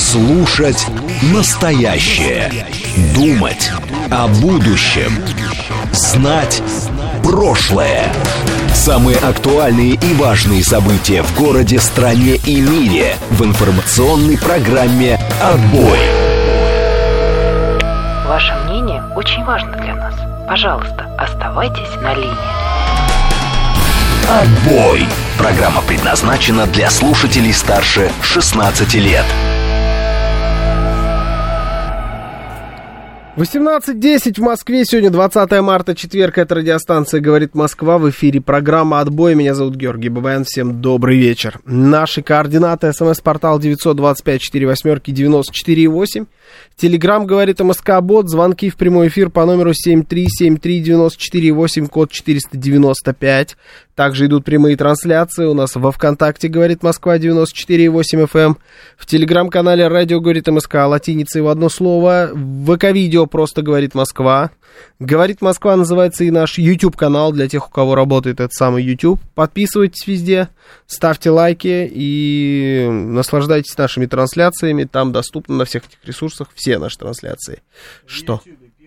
Слушать настоящее. Думать о будущем. Знать прошлое. Самые актуальные и важные события в городе, стране и мире в информационной программе «Отбой». Ваше мнение очень важно для нас. Пожалуйста, оставайтесь на линии. «Отбой». Программа предназначена для слушателей старше 16 лет. 18:10 в Москве. Сегодня 20 марта, четверг. Это радиостанция «Говорит Москва». В эфире программа «Отбой». Меня зовут Георгий Бабаян. Всем добрый вечер. Наши координаты. СМС-портал 925-48-94-8. Телеграм «Говорит МСК-бот». Звонки в прямой эфир по номеру 7373948, код 495. Также идут прямые трансляции. У нас во ВКонтакте «Говорит Москва» 94,8 FM. В телеграм-канале «Радио Говорит МСК» латиницей в одно слово. В ВК-видео просто «Говорит Москва». «Говорит Москва» называется и наш YouTube-канал для тех, у кого работает этот самый YouTube. Подписывайтесь везде, ставьте лайки и наслаждайтесь нашими трансляциями. Там доступны на всех этих ресурсах все наши трансляции. Что?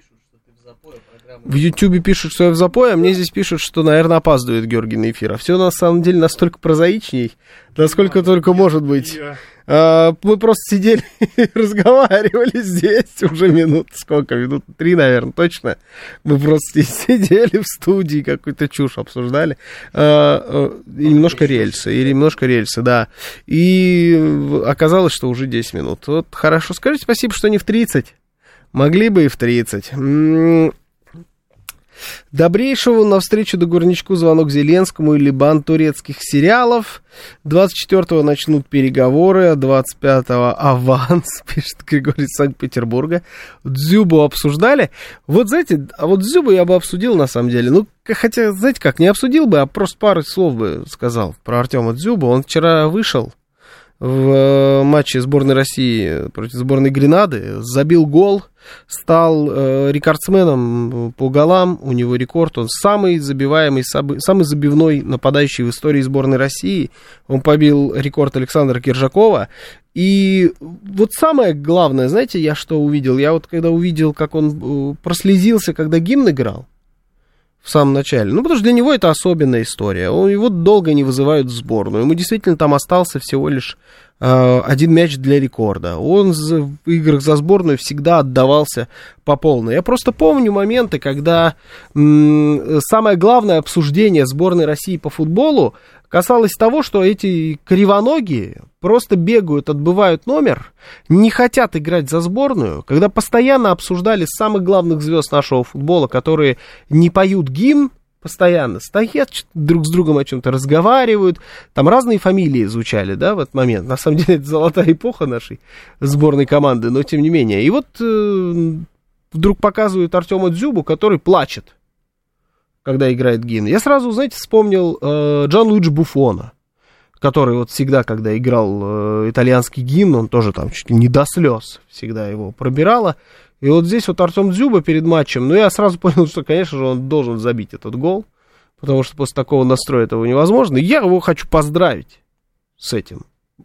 В Ютьюбе пишут, что я в запое, а мне здесь пишут, что, наверное, опаздывает Георгий на эфир. А все на самом деле настолько прозаичней, насколько только может быть. Мы просто сидели и разговаривали здесь уже минут, сколько, минут 3, наверное, точно. Мы просто сидели в студии, какую-то чушь обсуждали. И немножко рельсы, да. И оказалось, что уже 10 минут. Вот хорошо, скажите спасибо, что не в 30. Могли бы и в 30. Добрейшего навстречу Догорничку звонок Зеленскому или бан турецких сериалов. 24-го начнут переговоры, а 25-го аванс, пишет Григорий из Санкт-Петербурга. Дзюбу обсуждали. Вот, знаете, а вот Дзюбу я бы обсудил на самом деле. Ну, хотя, знаете как, не обсудил бы, а просто пару слов бы сказал про Артема Дзюбу. Он вчера вышел в матче сборной России против сборной Гренады, забил гол, стал рекордсменом по голам, у него рекорд, он самый забиваемый, самый забивной нападающий в истории сборной России, он побил рекорд Александра Киржакова, и вот самое главное, знаете, я что увидел? Я вот когда увидел, как он прослезился, когда гимн играл, в самом начале. Ну, потому что для него это особенная история. Его долго не вызывают в сборную. Ему действительно там остался всего лишь один мяч для рекорда. Он в играх за сборную всегда отдавался по полной. Я просто помню моменты, когда самое главное обсуждение сборной России по футболу касалось того, что эти кривоногие просто бегают, отбывают номер, не хотят играть за сборную, когда постоянно обсуждали самых главных звезд нашего футбола, которые не поют гимн, постоянно стоят, друг с другом о чем-то разговаривают, там разные фамилии звучали, да, в этот момент. На самом деле, это золотая эпоха нашей сборной команды, но тем не менее. И вот вдруг показывают Артема Дзюбу, который плачет, когда играет гимн. Я сразу, знаете, вспомнил Джанлуиджи Буффона, который вот всегда, когда играл итальянский гимн, он тоже там чуть ли не до слез всегда его пробирало. И вот здесь вот Артем Дзюба перед матчем, ну, я сразу понял, что, конечно же, он должен забить этот гол, потому что после такого настроя этого невозможно. И я его хочу поздравить с этим.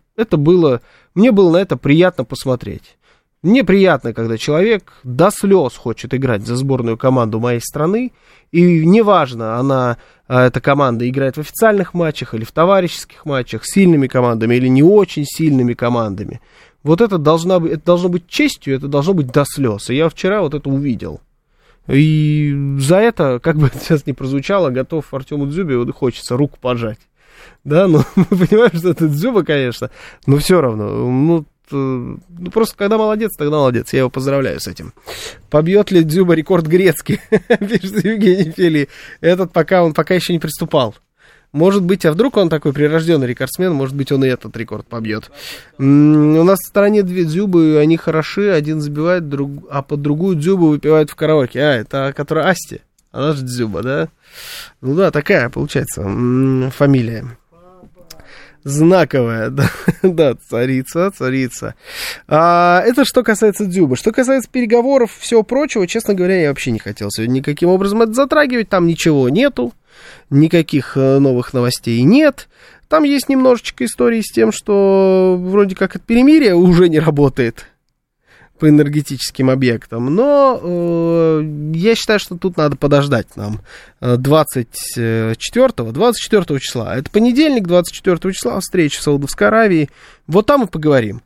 Мне было на это приятно посмотреть. Мне приятно, когда человек до слез хочет играть за сборную команду моей страны, и неважно, эта команда играет в официальных матчах или в товарищеских матчах, с сильными командами или не очень сильными командами. Вот это должно быть честью, это должно быть до слез. И я вчера вот это увидел. И за это, как бы это сейчас ни прозвучало, готов Артему Дзюбе, вот хочется руку пожать. Да, ну, мы понимаем, что это Дзюба, конечно, но все равно, ну, просто когда молодец, тогда молодец. Я его поздравляю с этим. Побьет ли Дзюба рекорд Грецкий? Пишет Евгений Фели. Он пока еще не приступал. Может быть, а вдруг он такой прирожденный рекордсмен, может быть, он и этот рекорд побьет. У нас в стране две Дзюбы, они хороши, один забивает, а под другую Дзюбу выпивают в караоке. Это которая Асти, она же Дзюба, да? Ну да, такая получается фамилия. Знаковая, да, царица. Это что касается Дзюбы. Что касается переговоров и всего прочего, честно говоря, я вообще не хотел сегодня никаким образом это затрагивать, там ничего нету. никаких новых новостей нет. Там есть немножечко истории с тем, что вроде как это перемирие уже не работает по энергетическим объектам, но я считаю, что тут надо подождать нам 24 числа. Это понедельник, 24 числа, встреча в Саудовской Аравии. Вот там и поговорим.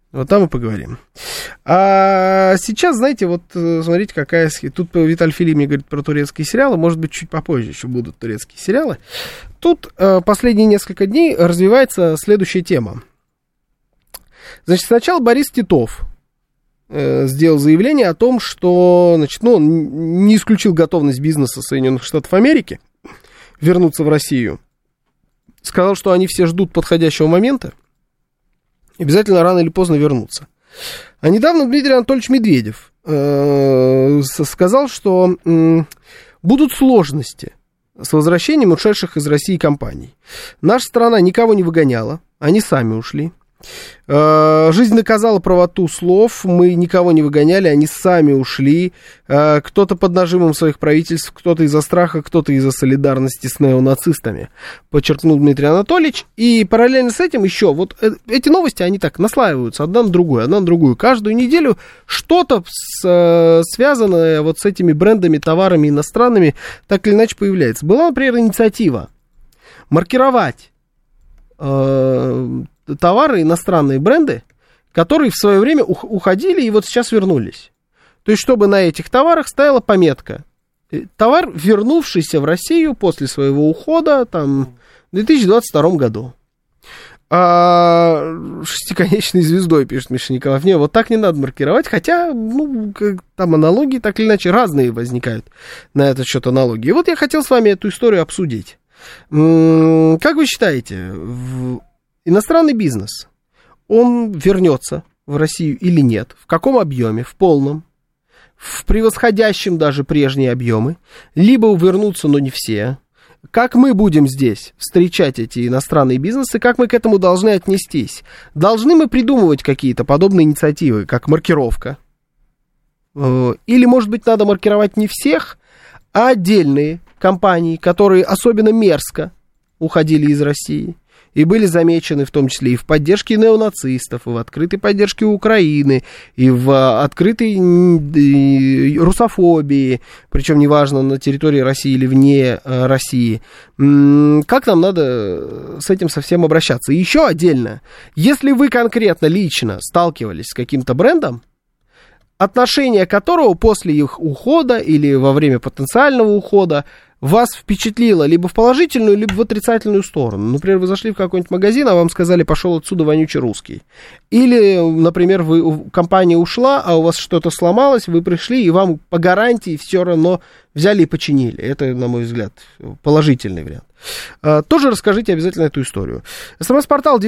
А сейчас, знаете, вот смотрите, какая... Тут Виталий Филипп мне говорит про турецкие сериалы. Может быть, чуть попозже еще будут турецкие сериалы. Тут последние несколько дней развивается следующая тема. Значит, сначала Борис Титов сделал заявление о том, что, значит, он не исключил готовность бизнеса Соединенных Штатов Америки вернуться в Россию. Сказал, что они все ждут подходящего момента. Обязательно рано или поздно вернутся. А недавно Дмитрий Анатольевич Медведев сказал, что будут сложности с возвращением ушедших из России компаний. Наша страна никого не выгоняла, они сами ушли. Жизнь доказала правоту слов, мы никого не выгоняли, они сами ушли. Кто-то под нажимом своих правительств, кто-то из-за страха, кто-то из-за солидарности с неонацистами, подчеркнул Дмитрий Анатольевич. И параллельно с этим еще, вот эти новости, они так наслаиваются одна на другую. Каждую неделю что-то связанное вот с этими брендами, товарами иностранными, так или иначе появляется. Была, например, инициатива маркировать товары, иностранные бренды, которые в свое время уходили и вот сейчас вернулись. То есть, чтобы на этих товарах стояла пометка: товар, вернувшийся в Россию после своего ухода там, в 2022 году. Шестиконечной звездой, пишет Миша Николаев. Не, вот так не надо маркировать, хотя, там аналогии так или иначе разные возникают на этот счет аналогии. И вот я хотел с вами эту историю обсудить. Как вы считаете, иностранный бизнес, он вернется в Россию или нет? В каком объеме? В полном? В превосходящем даже прежние объемы? Либо вернутся, но не все? Как мы будем здесь встречать эти иностранные бизнесы? Как мы к этому должны отнестись? Должны мы придумывать какие-то подобные инициативы, как маркировка? Или, может быть, надо маркировать не всех, а отдельные компании, которые особенно мерзко уходили из России и были замечены в том числе и в поддержке неонацистов, и в открытой поддержке Украины, и в открытой русофобии, причем неважно, на территории России или вне России. Как нам надо с этим совсем обращаться? И еще отдельно, если вы конкретно лично сталкивались с каким-то брендом, отношение которого после их ухода или во время потенциального ухода вас впечатлило либо в положительную, либо в отрицательную сторону. Например, вы зашли в какой-нибудь магазин, а вам сказали: пошел отсюда, вонючий русский. Или, например, компания ушла, а у вас что-то сломалось, вы пришли, и вам по гарантии все равно взяли и починили. Это, на мой взгляд, положительный вариант. Тоже расскажите обязательно эту историю. СМС-портал 925-48-94-8,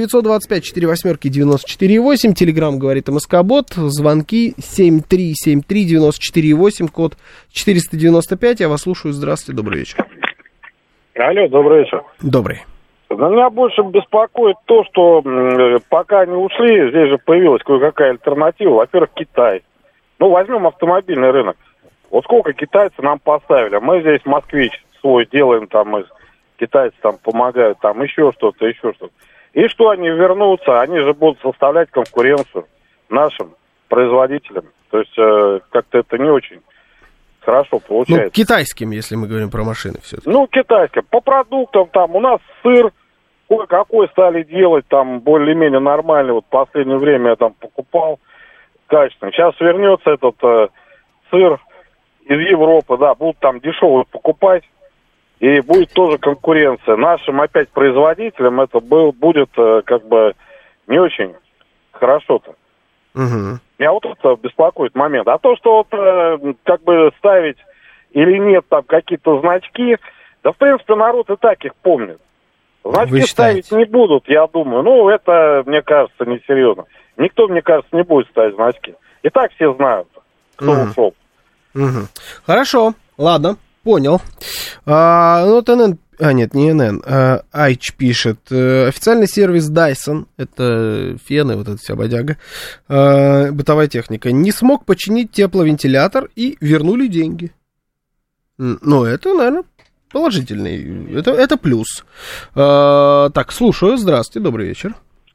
Телеграм говорит МСК-бот, звонки 7373-94-8, код 495. Я вас слушаю. Здравствуйте, добрый вечер. Алло, добрый вечер. Добрый. Меня больше беспокоит то, что пока они ушли, здесь же появилась кое-какая альтернатива. Во-первых, Китай. Возьмем автомобильный рынок. Вот сколько китайцев нам поставили. Мы здесь москвич свой делаем, там китайцы там помогают, там еще что-то. И что они вернутся, они же будут составлять конкуренцию нашим производителям. То есть как-то это не очень хорошо получается. Китайским, если мы говорим про машины все-таки. Китайским. По продуктам там у нас сыр кое-какой стали делать, там более-менее нормальный. Вот в последнее время я там покупал качественный. Сейчас вернется этот сыр из Европы, да, будут там дешевый покупать. И будет тоже конкуренция. Нашим опять производителям это будет как бы не очень хорошо-то. Угу. Меня вот это беспокоит момент. А то, что как бы ставить или нет там какие-то значки, да в принципе народ и так их помнит. Значки ставить не будут, я думаю. Это, мне кажется, несерьезно. Никто, мне кажется, не будет ставить значки. И так все знают, кто ушел. Угу. Хорошо, ладно. Понял. НН, не НН, Айч пишет. Официальный сервис Dyson, это фены, вот эта вся бодяга, бытовая техника, не смог починить тепловентилятор и вернули деньги. Это, наверное, положительный. Это плюс. Так, слушаю. Здравствуйте, добрый вечер.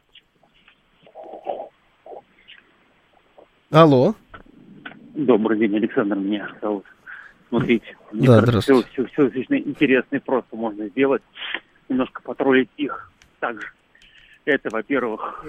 Алло. Добрый день, Александр, меня зовут. Смотрите, мне да, кажется, все достаточно интересно и просто можно сделать. Немножко потроллить их также. Это, во-первых,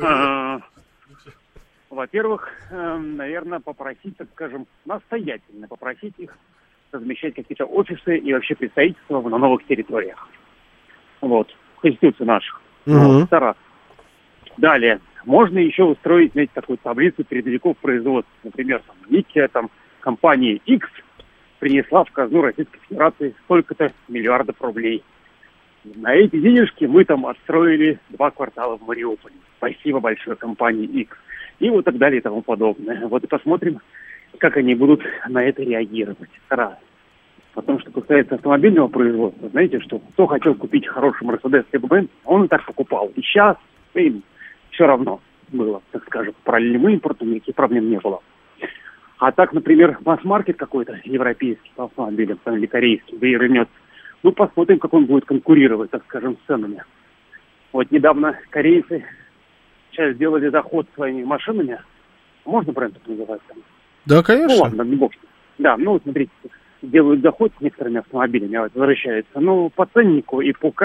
наверное, попросить, так скажем, настоятельно попросить их размещать какие-то офисы и вообще представительства на новых территориях. Вот, конституцию нашу. Вот, раз. Далее, можно еще устроить, знаете, такую таблицу передовиков производства. Например, там, Nokia, там, компания X принесла в казну Российской Федерации столько-то миллиардов рублей. На эти денежки мы там отстроили 2 квартала в Мариуполе. Спасибо большое компании X. И вот так далее и тому подобное. Вот и посмотрим, как они будут на это реагировать. Раз. Потому что касается автомобильного производства, знаете, что кто хотел купить хороший Mercedes либо Benz, он и так покупал. И сейчас им все равно было, так скажем, параллельным импортом никаких проблем не было. А так, например, масс-маркет какой-то европейский по автомобилям, или корейский, вернется. Ну, посмотрим, как он будет конкурировать, так скажем, с ценами. Вот недавно корейцы сейчас сделали заход своими машинами. Можно бренд так называть? Там? Да, конечно. Ну, ладно, не бог. Да, ну, смотрите, делают заход с некоторыми автомобилями, возвращаются. Ну, по ценнику и по,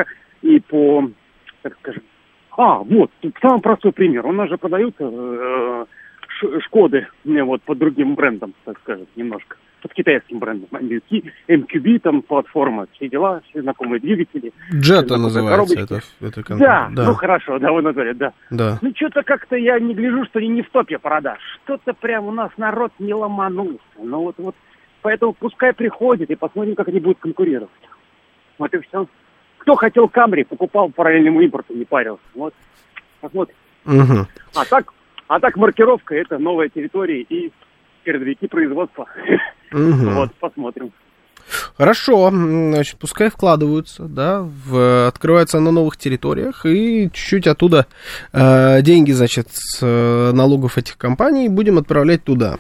так скажем... вот, самый простой пример. У нас же продаются Шкоды вот, под другим брендом, так скажем, немножко. Под китайским брендом. MQB, там, платформа, все дела, все знакомые двигатели. Джета называется это да, ну хорошо, да, вы назвали, да. Ну, что-то как-то я не гляжу, что они не в топе продаж. Что-то прям у нас народ не ломанулся. Ну, вот, поэтому пускай приходит и посмотрим, как они будут конкурировать. Вот и все. Кто хотел Камри, покупал параллельному импорту, не парился. Вот, посмотрим. Угу. А так маркировка, это новая территория и передовики производства. Вот, посмотрим. Хорошо, значит, пускай вкладываются, да, открываются на новых территориях, и чуть-чуть оттуда деньги, значит, с налогов этих компаний будем отправлять туда.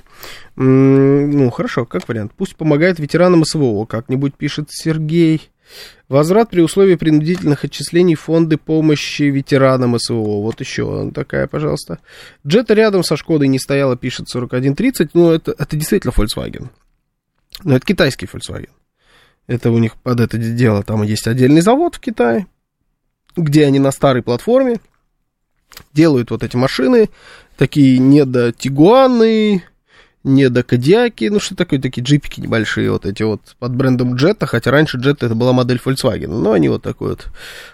Ну, хорошо, как вариант. Пусть помогает ветеранам СВО, как-нибудь пишет Сергей. Возврат при условии принудительных отчислений в фонды помощи ветеранам СВО. Вот еще такая, пожалуйста. Джета рядом со Шкодой не стояла, пишет 4130. Ну, это действительно Volkswagen. Но это китайский Volkswagen. Это у них под это дело. Там есть отдельный завод в Китае, где они на старой платформе делают вот эти машины. Такие недо-тигуаны, недо-кадиаки. Ну, что такое, такие джипики небольшие, вот эти вот под брендом Jetta. Хотя раньше Jetta это была модель Volkswagen. Но они вот такую вот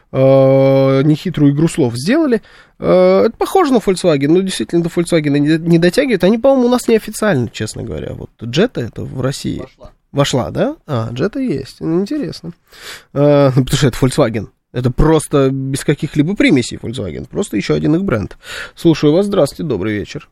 нехитрую игру слов сделали. Это похоже на Volkswagen, но действительно до Volkswagen не дотягивает. Они, по-моему, у нас неофициально, честно говоря. Вот Jetta это в России. Вошла, да? Jetta есть. Интересно. Потому что это Volkswagen. Это просто без каких-либо примесей Volkswagen. Просто еще один их бренд. Слушаю вас. Здравствуйте, добрый вечер.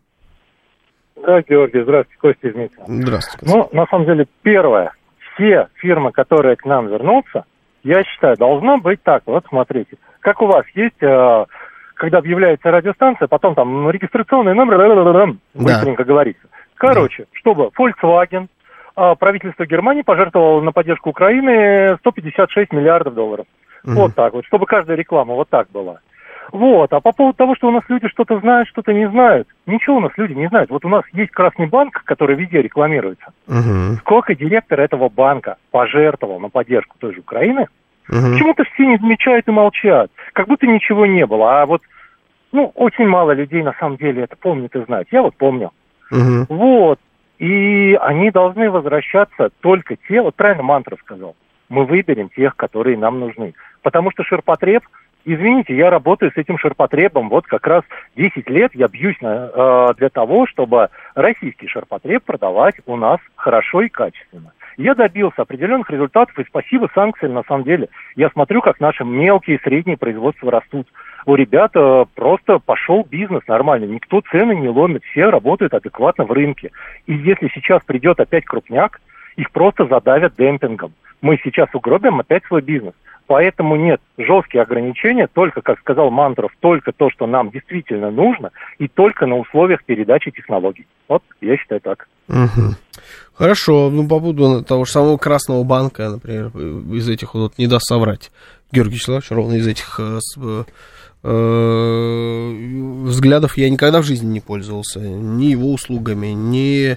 Да, Георгий, здравствуйте, Костя из Минска. Здравствуйте. Ну, на самом деле, первое, все фирмы, которые к нам вернутся, я считаю, должно быть так. Вот смотрите, как у вас есть, когда объявляется радиостанция, потом там регистрационный номер, быстренько говорится. Короче, чтобы Volkswagen, правительство Германии пожертвовало на поддержку Украины 156 миллиардов долларов. Вот так вот, чтобы каждая реклама вот так была. Вот, а по поводу того, что у нас люди что-то знают, что-то не знают, ничего у нас люди не знают. Вот у нас есть Красный банк, который везде рекламируется. Сколько директор этого банка пожертвовал на поддержку той же Украины, почему-то все не замечают и молчат. Как будто ничего не было. А вот, ну, очень мало людей на самом деле это помнят и знают. Я вот помню. Вот. И они должны возвращаться только те, вот правильно Мантра сказал, мы выберем тех, которые нам нужны. Потому что ширпотреб, извините, я работаю с этим ширпотребом вот как раз 10 лет, я бьюсь для того, чтобы российский ширпотреб продавать у нас хорошо и качественно. Я добился определенных результатов, и спасибо санкциям, на самом деле. Я смотрю, как наши мелкие и средние производства растут. У ребят просто пошел бизнес нормально, никто цены не ломит, все работают адекватно в рынке. И если сейчас придет опять крупняк, их просто задавят демпингом. Мы сейчас угробим опять свой бизнес. Поэтому нет, жесткие ограничения, только, как сказал Мантуров, только то, что нам действительно нужно, и только на условиях передачи технологий. Вот, я считаю так. Угу. Хорошо, ну, по поводу того же самого Красного банка, например, из этих, вот, не даст соврать Георгий Вячеславович, ровно из этих взглядов я никогда в жизни не пользовался, ни его услугами, ни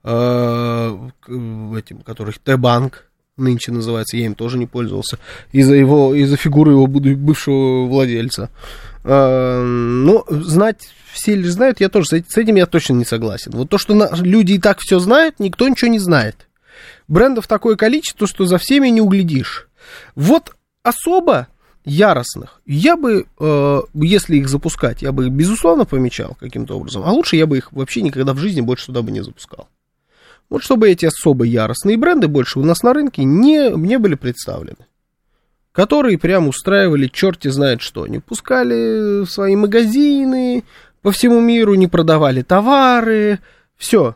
этим, которых Т-банк нынче называется, я им тоже не пользовался, из-за фигуры его бывшего владельца. Но знать все лишь знают, я тоже с этим я точно не согласен. Вот то, что люди и так все знают, никто ничего не знает. Брендов такое количество, что за всеми не углядишь. Вот особо яростных я бы, если их запускать, я бы их, безусловно, помечал каким-то образом, а лучше я бы их вообще никогда в жизни больше туда бы не запускал. Вот чтобы эти особо яростные бренды больше у нас на рынке не были представлены. Которые прям устраивали черти знает что. Не пускали в свои магазины по всему миру, не продавали товары. Все.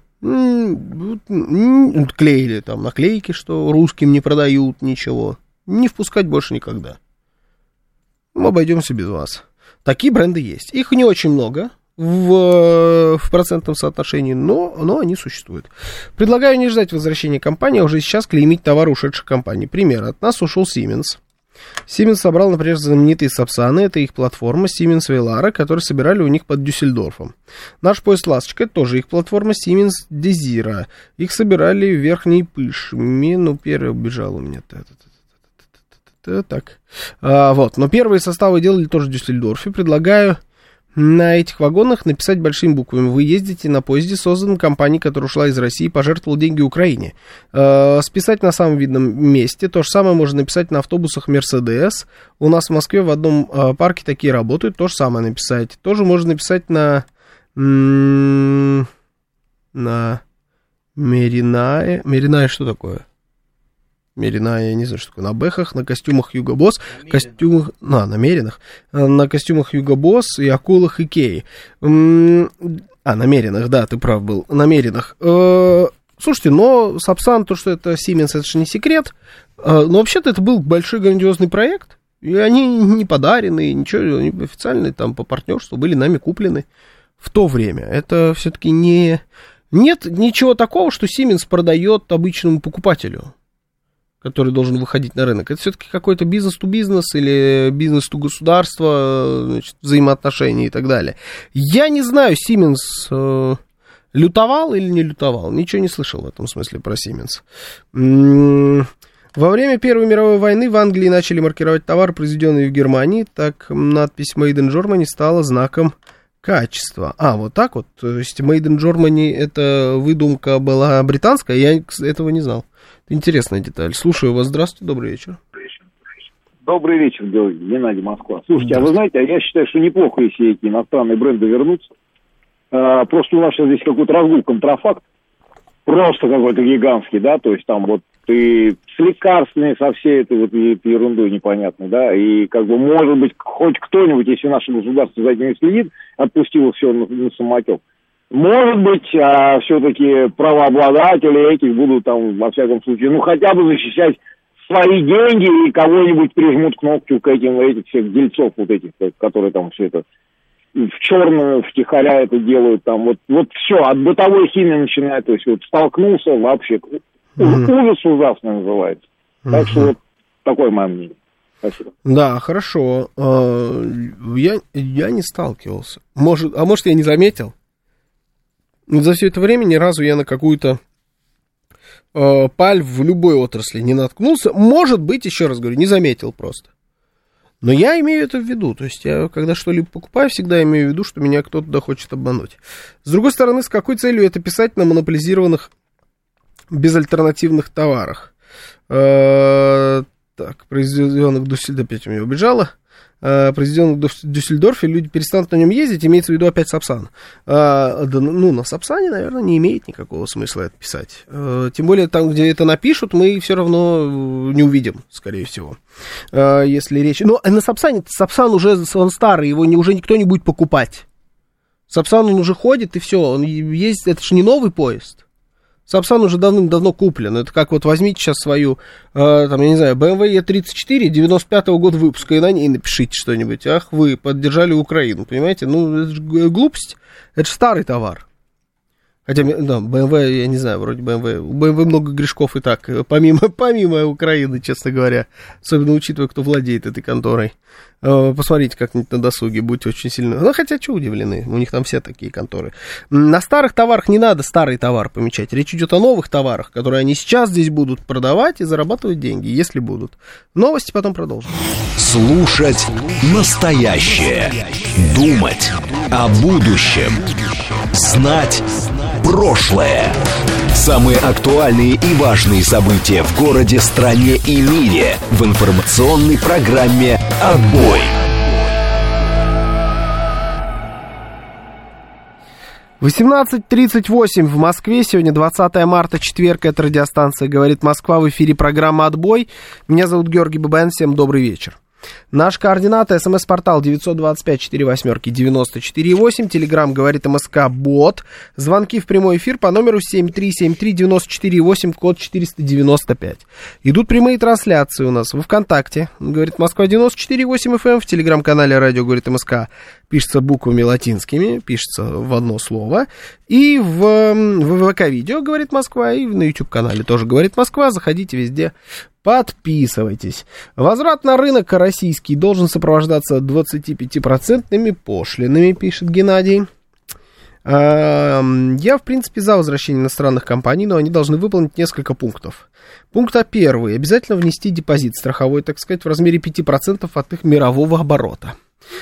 Клеили там наклейки, что русским не продают ничего. Не впускать больше никогда. Мы обойдемся без вас. Такие бренды есть. Их не очень много. В процентном соотношении, но они существуют. Предлагаю не ждать возвращения компании, а уже сейчас клеймить товары ушедших компаний. Пример. От нас ушел Siemens. Siemens собрал, например, знаменитые Сапсаны, это их платформа Siemens Velara, которые собирали у них под Дюссельдорфом. Наш поезд «Ласточка» это тоже их платформа Siemens Desira. Их собирали в Верхней Пышме, ну, первый убежал у меня. Так. Вот, но первые составы делали тоже в Дюссельдорфе. Предлагаю на этих вагонах написать большими буквами: вы ездите на поезде, созданном компанией, которая ушла из России и пожертвовала деньги Украине. Списать на самом видном месте. То же самое можно написать на автобусах Mercedes. У нас в Москве в одном парке такие работают. То же самое написать. Тоже можно написать на Меринае. Меринае что такое? Мерина, я не знаю, что такое, на бэхах, на костюмах Hugo Boss, на Меринах, на костюмах Hugo Boss и акулах Икеи. На Меринах, да, ты прав был, на Меринах. Слушайте, но Сапсан, то, что это Siemens, это же не секрет, но вообще-то это был большой грандиозный проект, и они не подарены, ничего, они официальные, там, по партнерству были нами куплены в то время. Это все-таки не... Нет ничего такого, что Siemens продает обычному покупателю, который должен выходить на рынок. Это все-таки какой-то бизнес-то-бизнес или бизнес-то-государство, значит, взаимоотношения и так далее. Я не знаю, Siemens лютовал или не лютовал. Ничего не слышал в этом смысле про Siemens. Во время Первой мировой войны в Англии начали маркировать товары, произведенные в Германии. Так надпись «Made in Germany» стала знаком качества. Вот так вот. То есть Made in Germany это выдумка была британская, я этого не знал. Интересная деталь. Слушаю вас. Здравствуйте, добрый вечер. Добрый вечер, Геннадий, Москва. Слушайте, а вы знаете, я считаю, что неплохо, если эти иностранные бренды вернутся. Просто у нас сейчас здесь какой-то разгул контрафакт. Просто какой-то гигантский, да, то есть там вот и с лекарственной, со всей этой вот ерундой непонятной, да, и как бы, может быть, хоть кто-нибудь, если наше государство за этим не следит, отпустило все на самотек. Может быть, все-таки правообладатели этих будут там, во всяком случае, ну, хотя бы защищать свои деньги и кого-нибудь прижмут кнопку к этих всех дельцов вот этих, которые там все это в черную, втихаря это делают там, вот все, от бытовой химии начиная, то есть вот столкнулся вообще, ужас ужасный называется. Так что вот такое мое мнение. Спасибо. Да, хорошо. Я не сталкивался. Может, я не заметил? За все это время ни разу я на какую-то паль в любой отрасли не наткнулся. Может быть, еще раз говорю, не заметил просто. Но я имею это в виду. То есть я, когда что-либо покупаю, всегда имею в виду, что меня кто-то хочет обмануть. С другой стороны, с какой целью это писать на монополизированных безальтернативных товарах? Так, произведенных в Дюссельдорфе, опять у меня убежало. Произведенных в Дюссельдорфе, люди перестанут на нем ездить, имеется в виду опять Сапсан. На Сапсане, наверное, не имеет никакого смысла это писать. Тем более, там, где это напишут, мы все равно не увидим, скорее всего. Если речь... Но на Сапсане, Сапсан уже он старый, его уже никто не будет покупать. Сапсан, он уже ходит, и все, он ездит, это же не новый поезд. Сапсан уже давным-давно куплен. Это как вот возьмите сейчас свою, там, я не знаю, BMW E34 95-го года выпуска, и на ней напишите что-нибудь. Ах, вы поддержали Украину, понимаете? Ну, это же глупость. Это же старый товар. Хотя, да, BMW, я не знаю, вроде BMW. У BMW много грешков и так, помимо Украины, честно говоря. Особенно учитывая, кто владеет этой конторой. Посмотрите как-нибудь на досуге, будьте очень сильны. Ну, хотя, что удивлены, у них там все такие конторы. На старых товарах не надо старый товар помечать. Речь идет о новых товарах, которые они сейчас здесь будут продавать и зарабатывать деньги, если будут. Новости потом продолжим. Слушать настоящее. Думать о будущем. Знать прошлое. Самые актуальные и важные события в городе, стране и мире в информационной программе «Отбой». 18:38 в Москве. Сегодня 20 марта, четверг. Это радиостанция «Говорит Москва». В эфире программа «Отбой». Меня зовут Георгий Бабаян. Всем добрый вечер. Наш координаты: СМС-портал 925-48-94-8, Телеграм «Говорит МСК» бот, звонки в прямой эфир по номеру 7373-94-8, код 495. Идут прямые трансляции у нас во ВКонтакте, «Говорит Москва» 94.8 FM, в Телеграм-канале «Радио Говорит МСК» пишется буквами латинскими, пишется в одно слово, и в ВК-видео «Говорит Москва», и на YouTube-канале тоже «Говорит Москва», заходите везде. Подписывайтесь. Возврат на рынок российский должен сопровождаться 25% пошлинами, пишет Геннадий. Я, в принципе, за возвращение иностранных компаний, но они должны выполнить несколько пунктов. Пункт первый. Обязательно внести депозит страховой, так сказать, в размере 5% от их мирового оборота.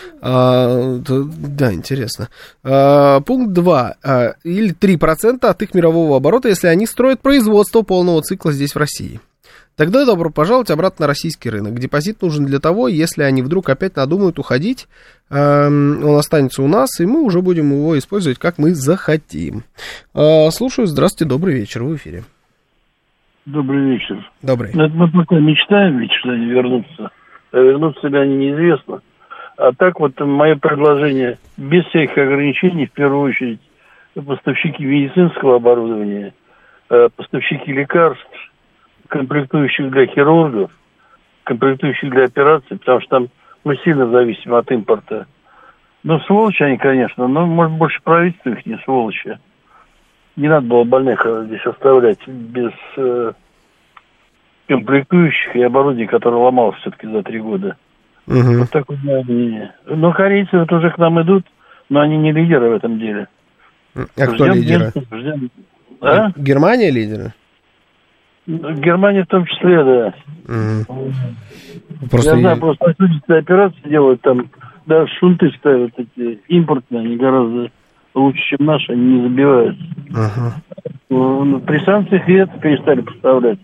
Да, интересно. Пункт 2. Или 3% от их мирового оборота, если они строят производство полного цикла здесь, в России. Тогда добро пожаловать обратно на российский рынок. Депозит нужен для того, если они вдруг опять надумают уходить, он останется у нас, и мы уже будем его использовать, как мы захотим. Слушаю, здравствуйте, добрый вечер, в эфире. Добрый вечер. Добрый. Это мы пока мечтаем, ведь, что они вернутся. А вернутся ли они, неизвестно. А так вот мое предложение, без всяких ограничений, в первую очередь, поставщики медицинского оборудования, поставщики лекарств, комплектующих для хирургов, комплектующих для операций, потому что там мы сильно зависим от импорта. Ну, сволочи они, конечно, но, может, больше правительство их не сволочи. Не надо было больных здесь оставлять без комплектующих и оборудования, которое ломалось все-таки за 3 года. Угу. Вот такое мнение. Но корейцы вот уже к нам идут, но они не лидеры в этом деле. А кто лидеры? А? Германия лидеры? Германия в том числе, да. Просто я знаю, просто операции делают там, даже шунты ставят эти импортные, они гораздо лучше, чем наши, они не забиваются. При санкциях и это перестали поставлять.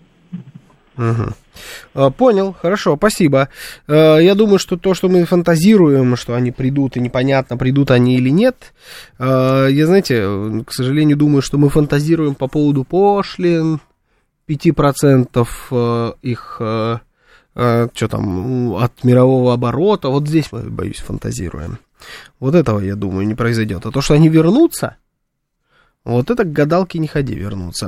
Понял, хорошо, спасибо. Я думаю, что то, что мы фантазируем, что они придут, и непонятно, придут они или нет. Я, знаете, к сожалению, думаю, что мы фантазируем по поводу пошлин, 5% их, что там, от мирового оборота. Вот здесь мы, боюсь, фантазируем. Вот этого, я думаю, не произойдет. А то, что они вернутся, вот это к гадалке не ходи, вернутся.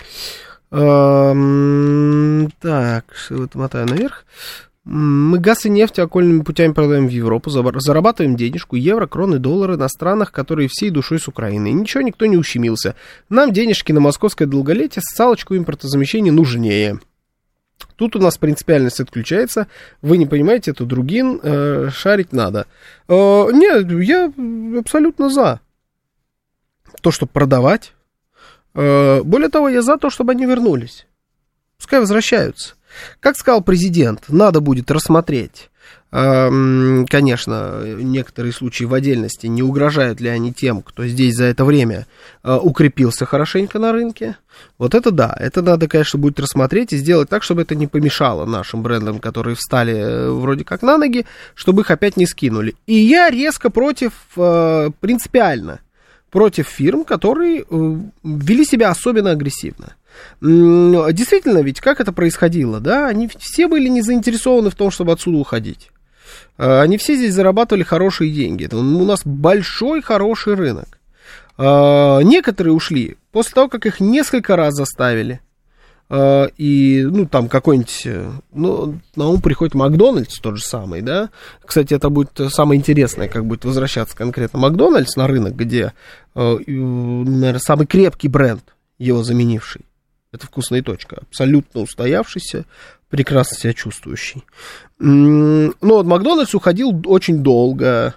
Так, вот мотаю наверх. Мы газ и нефть окольными путями продаем в Европу, зарабатываем денежку, евро, кроны, доллары на странах, которые всей душой с Украины. И ничего, никто не ущемился. Нам денежки на московское долголетие, социалочку, импортозамещение нужнее. Тут у нас принципиальность отключается. Вы не понимаете, это Другин, шарить надо. Нет, я абсолютно за то, чтобы продавать. Более того, я за то, чтобы они вернулись. Пускай возвращаются. Как сказал президент, надо будет рассмотреть, конечно, некоторые случаи в отдельности, не угрожают ли они тем, кто здесь за это время укрепился хорошенько на рынке. Вот это да, это надо, конечно, будет рассмотреть и сделать так, чтобы это не помешало нашим брендам, которые встали вроде как на ноги, чтобы их опять не скинули. И я резко против, принципиально, против фирм, которые вели себя особенно агрессивно. Действительно, ведь как это происходило, да, они все были не заинтересованы в том, чтобы отсюда уходить. Они все здесь зарабатывали хорошие деньги. Это у нас большой, хороший рынок. Некоторые ушли после того, как их несколько раз заставили. И, ну, там какой-нибудь, ну, на ум приходит Макдональдс тот же самый, да. Кстати, это будет самое интересное, как будет возвращаться конкретно Макдональдс на рынок, где, наверное, самый крепкий бренд, его заменивший. Это «Вкусная точка», абсолютно устоявшийся, прекрасно себя чувствующий. Но вот Макдональдс уходил очень долго,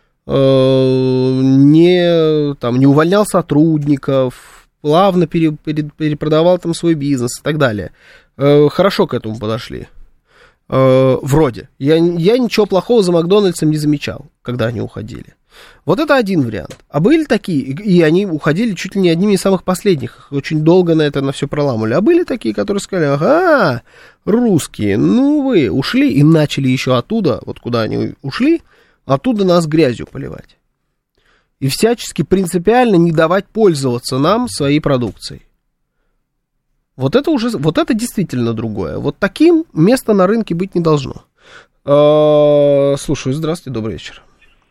не увольнял сотрудников, плавно перепродавал там свой бизнес и так далее. Хорошо к этому подошли. Вроде. Я ничего плохого за Макдональдсом не замечал, когда они уходили. Вот это один вариант. А были такие, и они уходили чуть ли не одними из самых последних. Очень долго на все проламывали. А были такие, которые сказали: ага, русские, ну вы ушли, и начали еще оттуда, вот куда они ушли, оттуда нас грязью поливать. И всячески принципиально не давать пользоваться нам своей продукцией. Вот это действительно другое. Вот таким места на рынке быть не должно. Слушаю, здравствуйте, добрый вечер.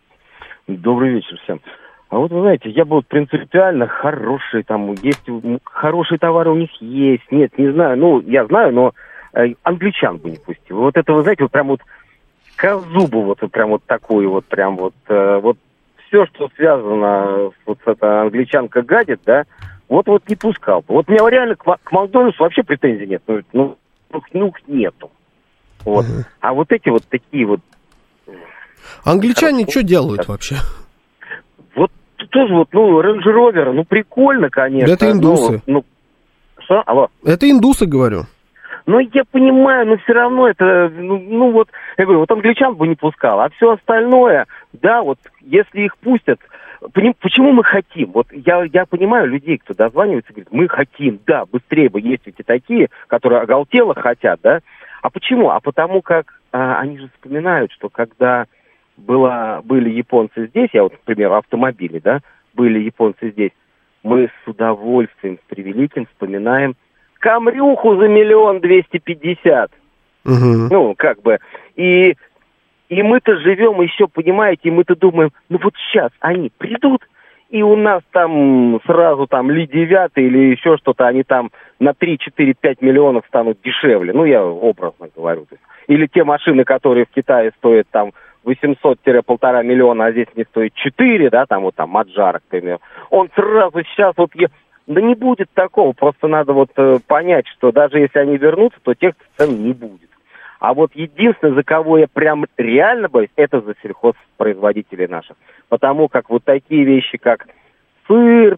Добрый вечер всем. А вот вы знаете, я был принципиально хороший, там есть хорошие товары у них есть, нет, не знаю, ну, я знаю, но англичан бы не пустил. Вот это, вы знаете, вот прям вот козубу вот прям вот такую вот прям вот все, что связано вот с этой англичанка гадит, да, вот не пускал. Вот у меня реально к Макдональдсу вообще претензий нет, ну нету. Вот. А вот эти вот такие вот. Англичане что делают вообще? Вот тоже вот, Range Rover, прикольно, конечно. Это индусы. Что? Алло? Это индусы, говорю. Я понимаю, но все равно это, я говорю, вот англичан бы не пускал, а все остальное, да, вот, если их пустят, почему мы хотим? Вот я понимаю людей, кто дозванивается, говорит, мы хотим, да, быстрее бы, есть ведь и такие, которые оголтело хотят, да. А почему? А потому как они же вспоминают, что когда были японцы здесь, я вот, к примеру, автомобили, да, были японцы здесь, мы с удовольствием, с превеликим вспоминаем Камрюху за 1 250 000. И мы-то живем еще, понимаете, и мы-то думаем, вот сейчас они придут, и у нас там сразу там Ли-9 или еще что-то, они там на 3, 4, 5 миллионов станут дешевле. Я образно говорю. Или те машины, которые в Китае стоят там 800-1,5 миллиона, а здесь не стоит 4, да, там вот там Маджара, к примеру. Он сразу сейчас да не будет такого, просто надо понять, что даже если они вернутся, то тех цен не будет. А вот единственное, за кого я прям реально боюсь, это за сельхозпроизводителей наших. Потому как вот такие вещи, как сыр,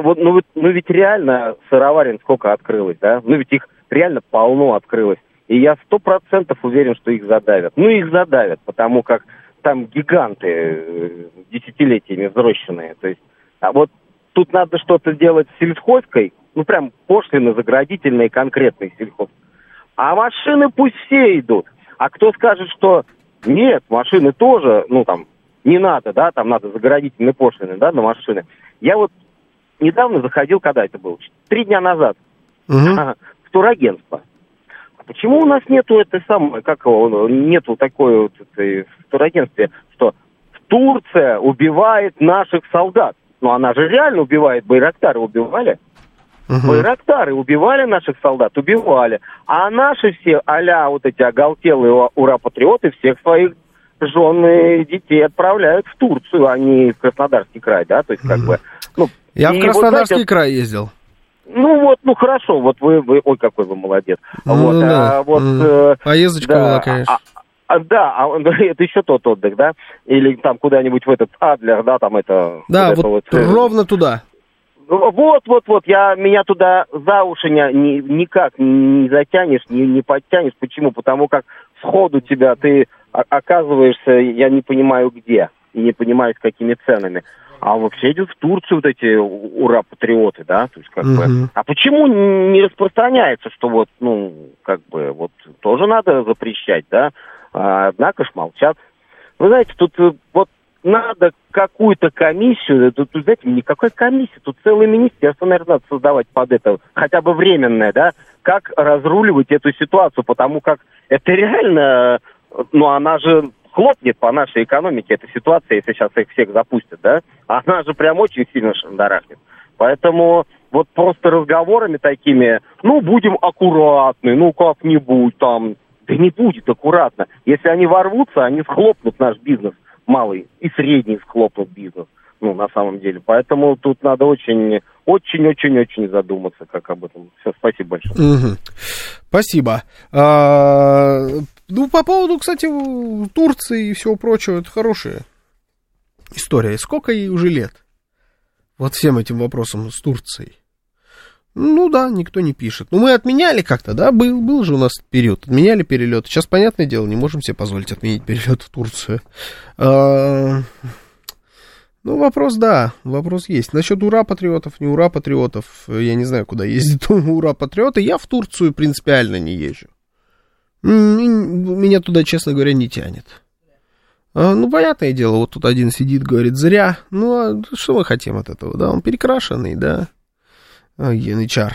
ведь реально сыроварен сколько открылось, да? Ведь их реально полно открылось. И я 100% уверен, что их задавят. Их задавят, потому как там гиганты десятилетиями взросшенные. То есть, а вот тут надо что-то делать с сельхозкой, прям пошлины заградительные, конкретные сельхоз. А машины пусть все идут. А кто скажет, что нет, машины тоже, не надо, да, там надо заградительные пошлины, да, на машины. Я недавно заходил, когда это было? 3 дня назад, в турагентство. А почему у нас нету нету такой в турагентстве, что Турция убивает наших солдат? Она же реально убивает, Байрактары убивали. Байрактары убивали наших солдат, убивали. А наши все а-ля эти оголтелые ура-патриоты всех своих жен и детей отправляют в Турцию, а не в Краснодарский край, да, то есть Я в Краснодарский край ездил. Хорошо, вы, ой, какой вы молодец. Поездочка была, конечно. Это еще тот отдых, да? Или там куда-нибудь в этот Адлер, да, там это... Да, ровно туда. Меня туда за уши никак не затянешь, не подтянешь. Почему? Потому как сходу ты оказываешься, я не понимаю где, и не понимаю с какими ценами. А вообще идут в Турцию эти ура-патриоты, да, то есть А почему не распространяется, что тоже надо запрещать, да? Однако ж молчат. Вы знаете, тут надо какую-то комиссию, тут, знаете, никакой комиссии, тут целое министерство, наверное, надо создавать под это, хотя бы временное, да, как разруливать эту ситуацию, потому как это реально, она же хлопнет по нашей экономике эта ситуация, если сейчас их всех запустят, да? Она же прям очень сильно шандарахнет. Поэтому вот просто разговорами такими, ну, будем аккуратны, ну, как-нибудь там. Да не будет аккуратно. Если они ворвутся, они схлопнут наш бизнес малый и средний схлопнут бизнес. Ну, на самом деле. Поэтому тут надо очень задуматься, как об этом. Все, спасибо большое. Угу. Спасибо. Ну, по поводу, кстати, Турции и всего прочего, это хорошая история. И сколько ей уже лет? Вот всем этим вопросам с Турцией. Ну да, никто не пишет. Ну, мы отменяли как-то, да, был же у нас период, отменяли перелет. Сейчас, понятное дело, не можем себе позволить отменить перелет в Турцию. Ну, вопрос есть. Насчет ура-патриотов, не ура-патриотов, я не знаю, куда ездят ура-патриоты. Я в Турцию принципиально не езжу. Меня туда, честно говоря, не тянет. Ну, понятное дело, вот тут один сидит, говорит, зря. Ну, а что мы хотим от этого, да? Он перекрашенный, да? Янычар.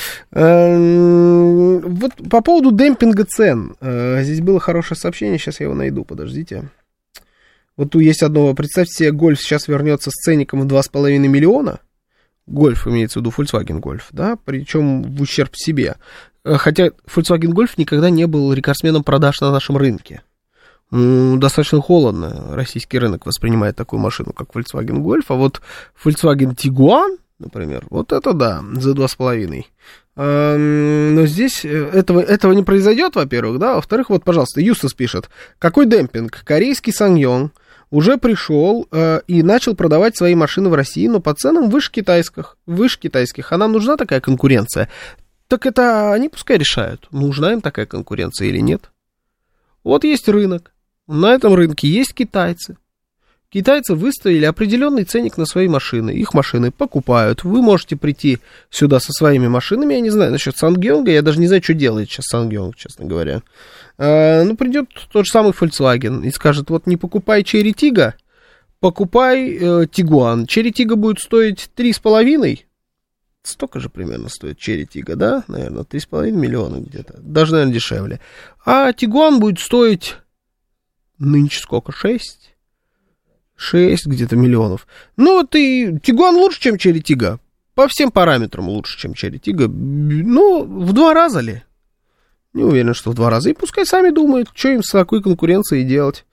Вот по поводу демпинга цен. Здесь было хорошее сообщение, сейчас я его найду, подождите. Вот тут есть одно, представьте себе, Гольф сейчас вернется с ценником в 2,5 миллиона. Гольф, имеется в виду Volkswagen Golf, да, причем в ущерб себе. Хотя Volkswagen Golf никогда не был рекордсменом продаж на нашем рынке. Достаточно холодно российский рынок воспринимает такую машину, как Volkswagen Golf, а вот Volkswagen Tiguan, например, вот это да, за 2,5. Но здесь этого не произойдет, во-первых, да, во-вторых, вот, пожалуйста, Юстас пишет, какой демпинг? Корейский Саньон уже пришел и начал продавать свои машины в России, но по ценам выше китайских. А нам нужна такая конкуренция? Так это они пускай решают, нужна им такая конкуренция или нет. Вот есть рынок, на этом рынке есть китайцы. Китайцы выставили определенный ценник на свои машины. Их машины покупают. Вы можете прийти сюда со своими машинами. Я не знаю насчет Сангёнга. Я даже не знаю, что делает сейчас Сангёнг, честно говоря. Ну, придет тот же самый Volkswagen и скажет, вот не покупай Cherry Tiggo, покупай Tiguan. Cherry Tiggo будет стоить 3,5. Столько же примерно стоит Cherry Tiggo, да? Наверное, 3,5 миллиона где-то. Даже, наверное, дешевле. А Tiguan будет стоить нынче сколько? 6 где-то миллионов. Ну, вот и Tiguan лучше, чем Cherry Tiggo. По всем параметрам лучше, чем Cherry Tiggo. Ну, в 2 раза ли? Не уверен, что в 2 раза. И пускай сами думают, что им с такой конкуренцией делать.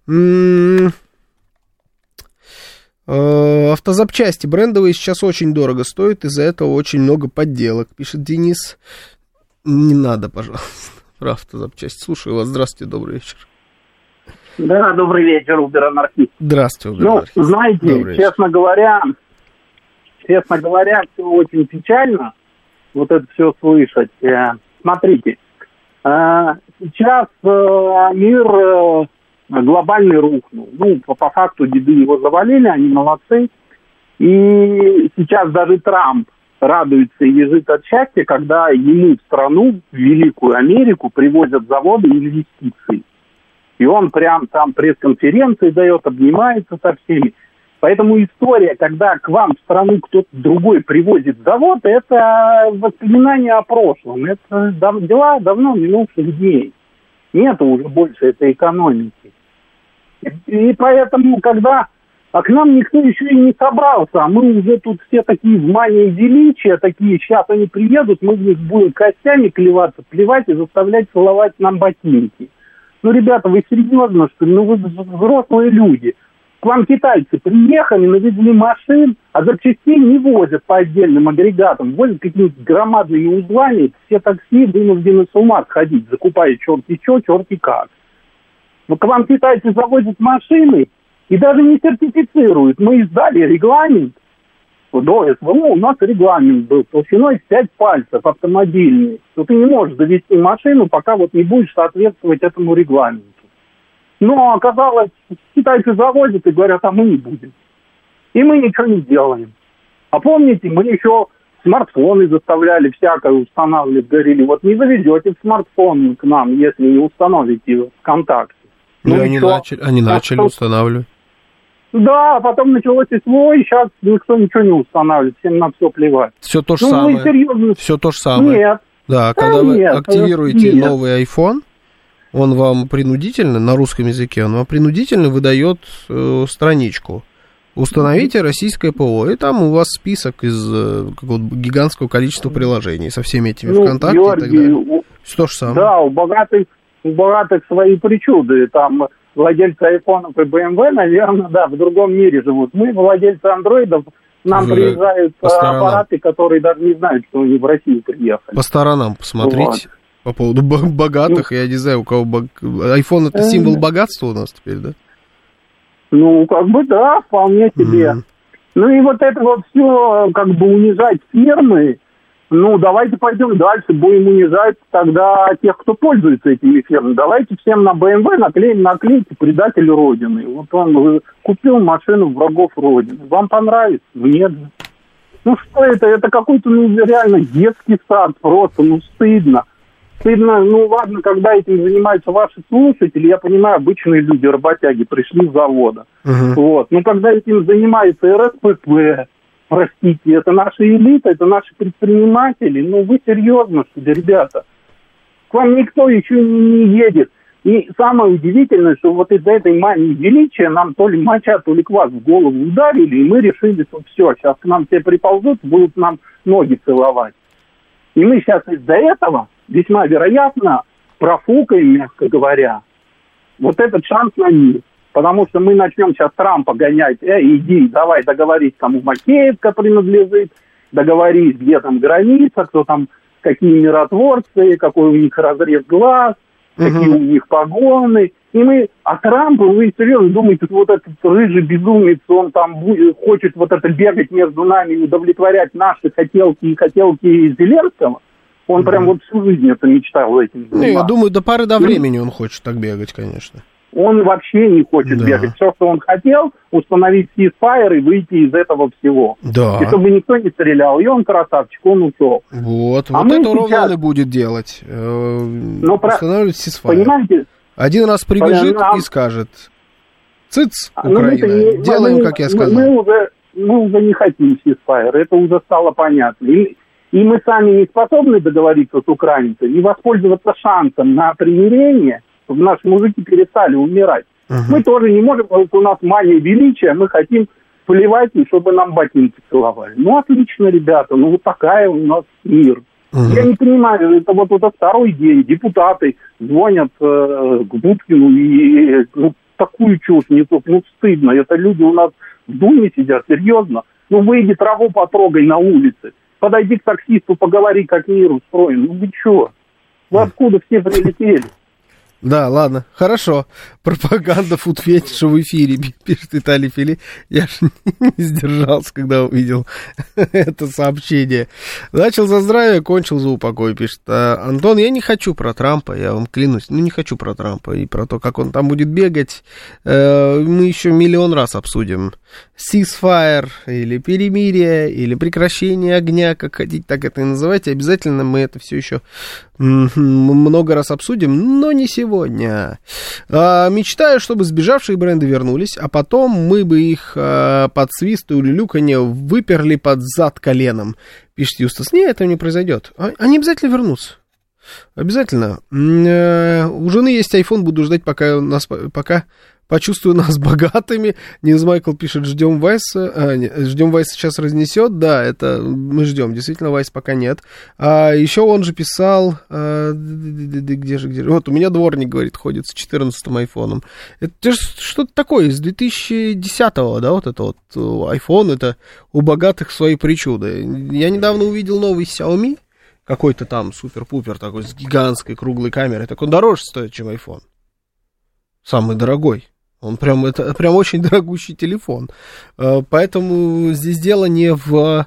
Автозапчасти брендовые сейчас очень дорого стоят. Из-за этого очень много подделок, пишет Денис. Не надо, пожалуйста, про автозапчасти. Слушаю вас. Здравствуйте, добрый вечер. Да, добрый вечер, Убер-анархист. Здравствуйте, Убер-анархист. Ну, знаете, честно говоря, все очень печально, вот это все слышать. Смотрите, сейчас мир глобальный рухнул. Ну, по факту деды его завалили, они молодцы. И сейчас даже Трамп радуется и лежит от счастья, когда ему в страну, в Великую Америку, привозят заводы и инвестиции. И он прям там пресс-конференции дает, обнимается со всеми. Поэтому история, когда к вам в страну кто-то другой привозит завод, это воспоминания о прошлом. Это дела давно минувших дней. Нету уже больше этой экономики. И поэтому, когда к нам никто еще и не собрался, а мы уже тут все такие в мании величия, такие, сейчас они приедут, мы в них будем костями клеваться, плевать и заставлять целовать нам ботинки. Ну, ребята, вы серьезно, что ли? Ну, вы взрослые люди. К вам китайцы приехали, навезли машин, а запчастей не возят по отдельным агрегатам. Возят какими-то громадными узлами. Все такси вынуждены с ума сходить, закупая черти что, черти как. Но к вам китайцы завозят машины и даже не сертифицируют. Мы издали регламент. До СВО у нас регламент был толщиной 5 пальцев автомобильный. Что ты не можешь довести машину, пока вот не будешь соответствовать этому регламенту. Но оказалось, китайцы завозят и говорят, а мы не будем. И мы ничего не делаем. А помните, мы еще смартфоны заставляли всякое устанавливать, говорили, вот не заведете смартфон к нам, если не установите ВКонтакте. Ну, они начали устанавливать. Да, потом началось СВО, и сейчас никто ничего не устанавливает, всем на все плевать. Все то же самое. Серьезно... Все то же самое. Нет. Да, когда вы активируете новый iPhone, Он вам принудительно, на русском языке, он вам принудительно выдает страничку. Установите российское ПО, и там у вас список из гигантского количества приложений со всеми этими ВКонтакте Георгий, и так далее. То же самое. Да, у богатых свои причуды. Там владельцы айфонов и BMW, наверное, да, в другом мире живут. Мы, владельцы андроидов, нам приезжают аппараты, которые даже не знают, что они в Россию приехали. По сторонам посмотреть. Вот. По поводу богатых, я не знаю, у кого... Айфон — это символ богатства у нас теперь, да? Ну, как бы да, вполне себе. Ну и вот это вот все, как бы унижать фирмы, ну, давайте пойдем дальше, будем унижать тогда тех, кто пользуется этими фирмами. Давайте всем на BMW наклеим наклейки «Предатель Родины». Вот он купил машину врагов Родины. Вам понравится? Нет. Ну что это? Это какой-то, ну, реально детский сад просто, ну, стыдно. Стыдно, ну ладно, когда этим занимаются ваши слушатели, я понимаю, обычные люди, работяги, пришли с завода. Вот. Но когда этим занимается РСПП, простите, это наша элита, это наши предприниматели, ну вы серьезно, что ли, ребята? К вам никто еще не едет. И самое удивительное, что вот из-за этой мании величия нам то ли моча, то ли квас в голову ударили, и мы решили, что все, сейчас к нам все приползут, будут нам ноги целовать. И мы сейчас из-за этого весьма вероятно профукаем, мягко говоря, вот этот шанс на мир. Потому что мы начнем сейчас Трампа гонять, иди, давай договорись, кому Макеевка принадлежит, договорись, где там граница, кто там, какие миротворцы, какой у них разрез глаз, какие у них погоны. И мы, а Трамп, вы серьезно думаете, вот этот рыжий безумец, он там хочет вот это бегать между нами и удовлетворять наши хотелки и хотелки Зеленского? Он прям вот всю жизнь это мечтал этим заниматься. Ну, я думаю, до поры до времени он хочет так бегать, конечно. Он вообще не хочет бегать. Все, что он хотел, установить ceasefire и выйти из этого всего. Да. И чтобы никто не стрелял. И он красавчик, он ушел. Вот это сейчас... ровно он и будет делать. Устанавливать ceasefire. Понимаете? Один раз прибежит и скажет: «Цыц, Украина, делаем, как я сказал». Мы уже не хотим ceasefire, это уже стало понятно. И мы сами не способны договориться с украинцами и воспользоваться шансом на примирение, чтобы наши мужики перестали умирать. Мы тоже не можем, потому что у нас мания величия, мы хотим плевать, и чтобы нам ботинки целовали. Ну, отлично, ребята, ну вот такая у нас мир. Я не понимаю, это вот это второй день, депутаты звонят к Будкину и такую чушь несут, ну стыдно, это люди у нас в Думе сидят, серьезно. Ну выйди, траву потрогай на улице. Подойди к таксисту, поговори, как мир устроен. Ну вы чё? Вы откуда все прилетели? Да, ладно, хорошо. Пропаганда фудфетиша в эфире, пишет Виталий Фили. Я же не сдержался, когда увидел это сообщение. Начал за здравие, кончил за упокой, пишет. Антон, я не хочу про Трампа, я вам клянусь. Ну, не хочу про Трампа и про то, как он там будет бегать. Мы еще миллион раз обсудим. Ceasefire, или перемирие, или прекращение огня, как хотите, так это и называйте. Обязательно мы это все еще много раз обсудим, но не сегодня. Мечтаю, чтобы сбежавшие бренды вернулись, а потом мы бы их под свист и улюлюканье выперли под зад коленом. Пишет Юстас. Нет, этого не произойдет. Они обязательно вернутся. Обязательно. У жены есть iPhone, буду ждать, пока почувствую нас богатыми. Нилс Майкл пишет, ждем Вайса. Ждем Вайса сейчас разнесет. Да, это мы ждем. Действительно, Вайс пока нет. А еще он же писал... Где же? Вот, у меня дворник, говорит, ходит с 14-м айфоном. Это что-то такое из 2010-го, да, вот это вот iPhone, это у богатых свои причуды. Я недавно увидел новый Xiaomi, какой-то там супер-пупер такой, с гигантской круглой камерой. Так он дороже стоит, чем iPhone. Самый дорогой. Это прям очень дорогущий телефон. Поэтому здесь дело не в...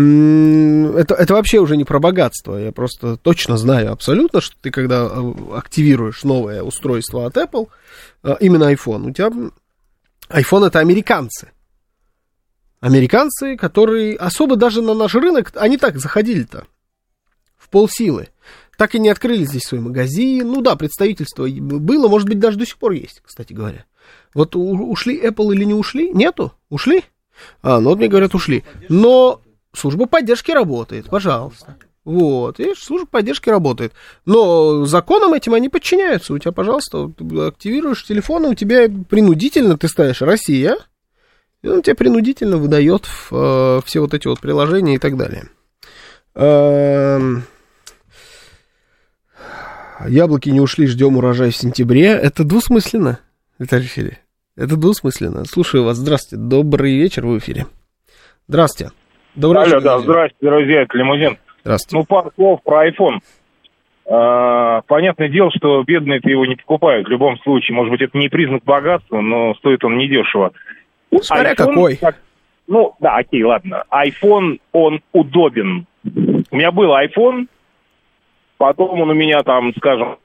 Это вообще уже не про богатство. Я просто точно знаю абсолютно, что ты, когда активируешь новое устройство от Apple, именно iPhone, у тебя... iPhone — это американцы. Американцы, которые особо даже на наш рынок, они так заходили-то в полсилы. Так и не открыли здесь свой магазин. Ну да, представительство было, может быть, даже до сих пор есть, кстати говоря. Вот ушли Apple или не ушли? Нету? Ушли? Ну вот мне говорят, ушли. Но служба поддержки работает, пожалуйста. Вот, и служба поддержки работает. Но законам этим они подчиняются. У тебя, пожалуйста, активируешь телефон, и у тебя принудительно ты ставишь «Россия», и он тебе принудительно выдает все вот эти вот приложения и так далее. Яблоки не ушли, ждем урожай в сентябре. Это двусмысленно, Виталий Фили. Это двусмысленно. Слушаю вас. Здравствуйте. Добрый вечер, в эфире. Здравствуйте. Добрый вечер. Да, здравствуйте, друзья, это Лимузин. Здравствуйте. Ну, пару слов про iPhone. Понятное дело, что бедные-то его не покупают. В любом случае, может быть, это не признак богатства, но стоит он недешево. Смотря какой. Ну, да, окей, ладно. iPhone, он удобен. У меня был iPhone, потом он у меня там, скажем,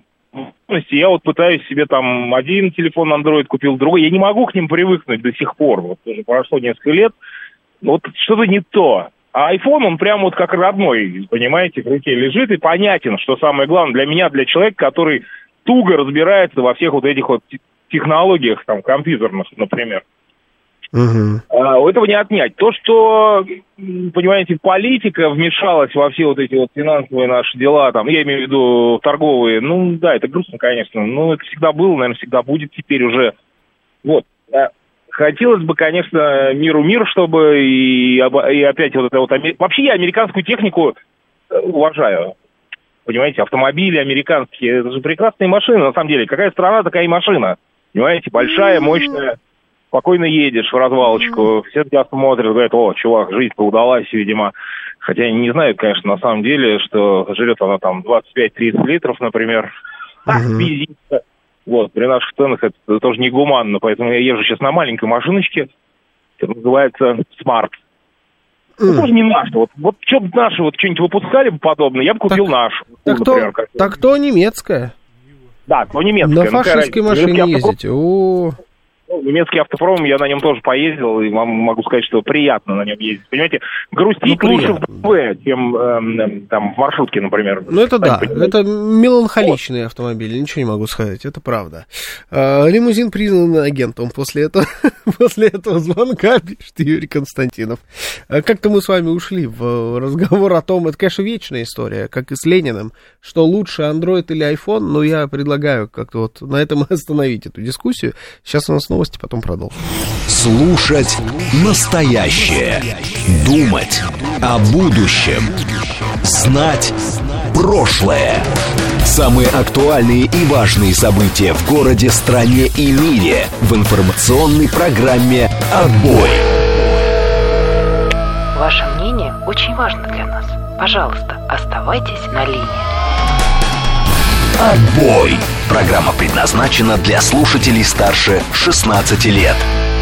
я вот пытаюсь себе там один телефон Android купил, другой. Я не могу к ним привыкнуть до сих пор. Вот уже прошло несколько лет. Вот что-то не то. А iPhone, он прям вот как родной, понимаете, в руке лежит и понятен, что самое главное для меня, для человека, который туго разбирается во всех вот этих вот технологиях, там, компьютерных, например. Этого не отнять. То, что, понимаете, политика вмешалась во все вот эти вот финансовые наши дела, там, я имею в виду торговые, ну, да, это грустно, конечно, но это всегда было, наверное, всегда будет теперь уже. Вот. Хотелось бы, конечно, миру мир, чтобы и опять вот это вот... Вообще я американскую технику уважаю. Понимаете, автомобили американские, это же прекрасные машины, на самом деле. Какая страна, такая и машина. Понимаете, большая, мощная, спокойно едешь в развалочку, все тебя смотрят, говорят, о, чувак, жизнь-то удалась, видимо. Хотя они не знают, конечно, на самом деле, что жрет она там 25-30 литров, например, бензина. Вот, при наших ценах это тоже негуманно, поэтому я езжу сейчас на маленькой машиночке, это называется Smart. Это тоже не наше. Вот что-то наше, вот что-нибудь выпускали бы подобное, я бы купил нашу. Так то немецкая. Да, то немецкая. На фашистской машине ездите. Немецкий автопром, я на нем тоже поездил, и вам могу сказать, что приятно на нем ездить. Понимаете, грустить лучше в БМВ, чем там в маршрутке, например. Ну, это да, это меланхоличный автомобиль, ничего не могу сказать, это правда. Лимузин признан агентом после этого звонка, пишет Юрий Константинов. Как-то мы с вами ушли в разговор о том, это, конечно, вечная история, как и с Лениным, что лучше Android или iPhone, но я предлагаю как-то вот на этом остановить эту дискуссию. Сейчас у нас новости, потом продолжим. Слушать настоящее. Думать о будущем. Знать прошлое. Самые актуальные и важные события в городе, стране и мире в информационной программе «Отбой». Ваше мнение очень важно для нас. Пожалуйста, оставайтесь на линии. «Отбой». Программа предназначена для слушателей старше 16 лет.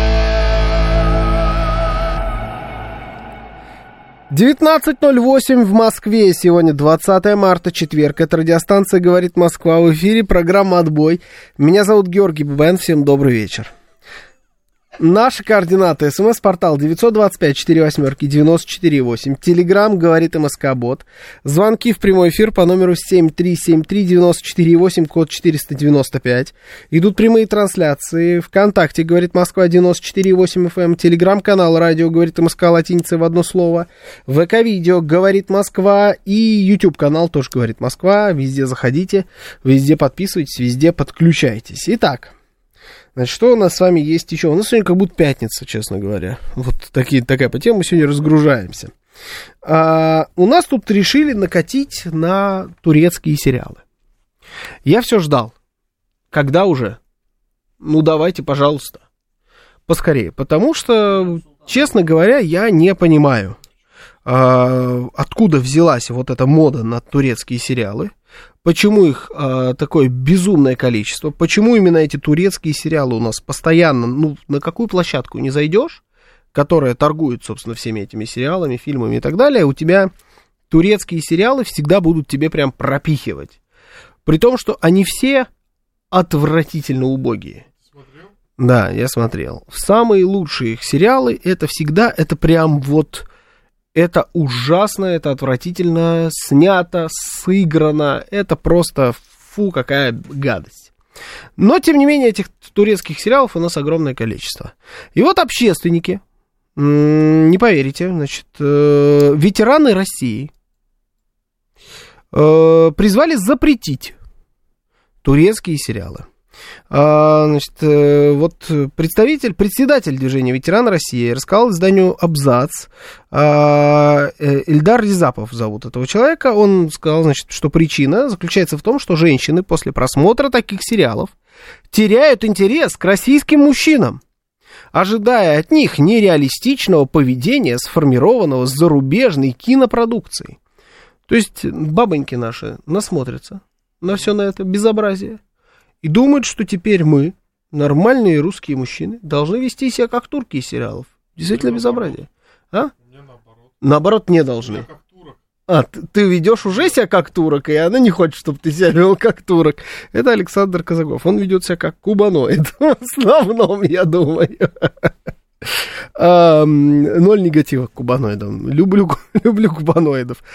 19:08 в Москве. Сегодня 20 марта, четверг. Это радиостанция «Говорит Москва». В эфире программа «Отбой». Меня зовут Георгий Бабаян. Всем добрый вечер. Наши координаты. СМС-портал 925-48-94-8. Телеграм «Говорит МСК-бот». Звонки в прямой эфир по номеру 7373-94-8, код 495. Идут прямые трансляции. ВКонтакте «Говорит Москва» 94,8 FM. Телеграм-канал «Радио Говорит МСК» латиницей в одно слово. ВК-видео «Говорит Москва». И YouTube-канал тоже «Говорит Москва». Везде заходите, везде подписывайтесь, везде подключайтесь. Итак. Значит, что у нас с вами есть еще? У нас сегодня как будто пятница, честно говоря. Вот такая по теме, мы сегодня разгружаемся. У нас тут решили накатить на турецкие сериалы. Я все ждал. Когда уже? Ну, давайте, пожалуйста, поскорее. Потому что, честно говоря, я не понимаю, откуда взялась вот эта мода на турецкие сериалы. Почему их такое безумное количество? Почему именно эти турецкие сериалы у нас постоянно, ну, на какую площадку не зайдешь, которая торгует, собственно, всеми этими сериалами, фильмами и так далее, у тебя турецкие сериалы всегда будут тебе прям пропихивать. При том, что они все отвратительно убогие. Смотрел? Да, я смотрел. Самые лучшие их сериалы, это всегда, это прям вот... Это ужасно, это отвратительно, снято, сыграно, это просто, фу, какая гадость. Но, тем не менее, этих турецких сериалов у нас огромное количество. И вот общественники, не поверите, значит, ветераны России, призвали запретить турецкие сериалы. Значит, вот председатель движения «Ветеран России» рассказал изданию «Абзац», Эльдар Рязапов зовут этого человека. Он сказал, значит, что причина заключается в том, что женщины после просмотра таких сериалов теряют интерес к российским мужчинам, ожидая от них нереалистичного поведения, сформированного с зарубежной кинопродукцией. То есть бабоньки наши насмотрятся на все на это безобразие и думают, что теперь мы, нормальные русские мужчины, должны вести себя как турки из сериалов. Действительно безобразие. А? Наоборот, не должны. Ты ведешь уже себя как турок, и она не хочет, чтобы ты себя вел как турок. Это Александр Казаков. Он ведет себя как кубаноид. В основном, я думаю. 0 негатива к кубаноидам. Люблю кубаноидов.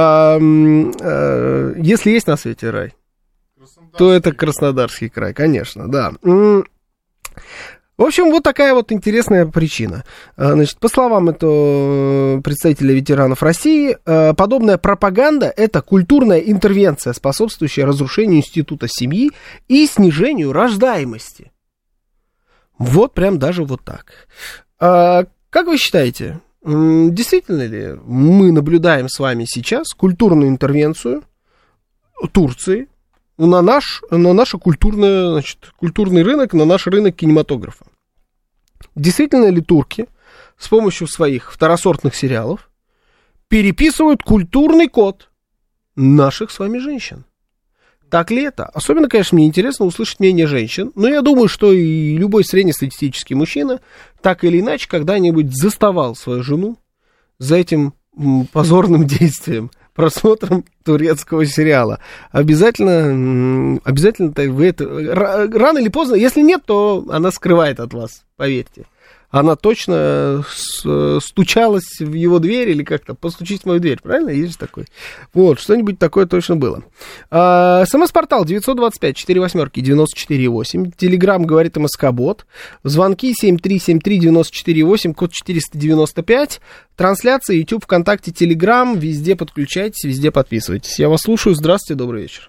Если есть на свете рай, то это Краснодарский край, конечно, да. В общем, вот такая вот интересная причина. Значит, по словам этого представителя ветеранов России, подобная пропаганда – это культурная интервенция, способствующая разрушению института семьи и снижению рождаемости. Вот прям даже вот так. Как вы считаете, действительно ли мы наблюдаем с вами сейчас культурную интервенцию Турции на наш культурный рынок, на наш рынок кинематографа? Действительно ли турки с помощью своих второсортных сериалов переписывают культурный код наших с вами женщин? Так ли это? Особенно, конечно, мне интересно услышать мнение женщин, но я думаю, что и любой среднестатистический мужчина так или иначе когда-нибудь заставал свою жену за этим позорным действием, просмотром турецкого сериала. Обязательно вы это... Рано или поздно, если нет, то она скрывает от вас, поверьте. Она точно стучалась в его дверь или как-то постучись в мою дверь, правильно? Есть же такой. Вот, что-нибудь такое точно было. СМС-портал 925-48-94-8. Телеграм говорит МСК-бот. Звонки 7373-94-8, код 495. Трансляция YouTube, ВКонтакте, Телеграм. Везде подключайтесь, везде подписывайтесь. Я вас слушаю. Здравствуйте, добрый вечер.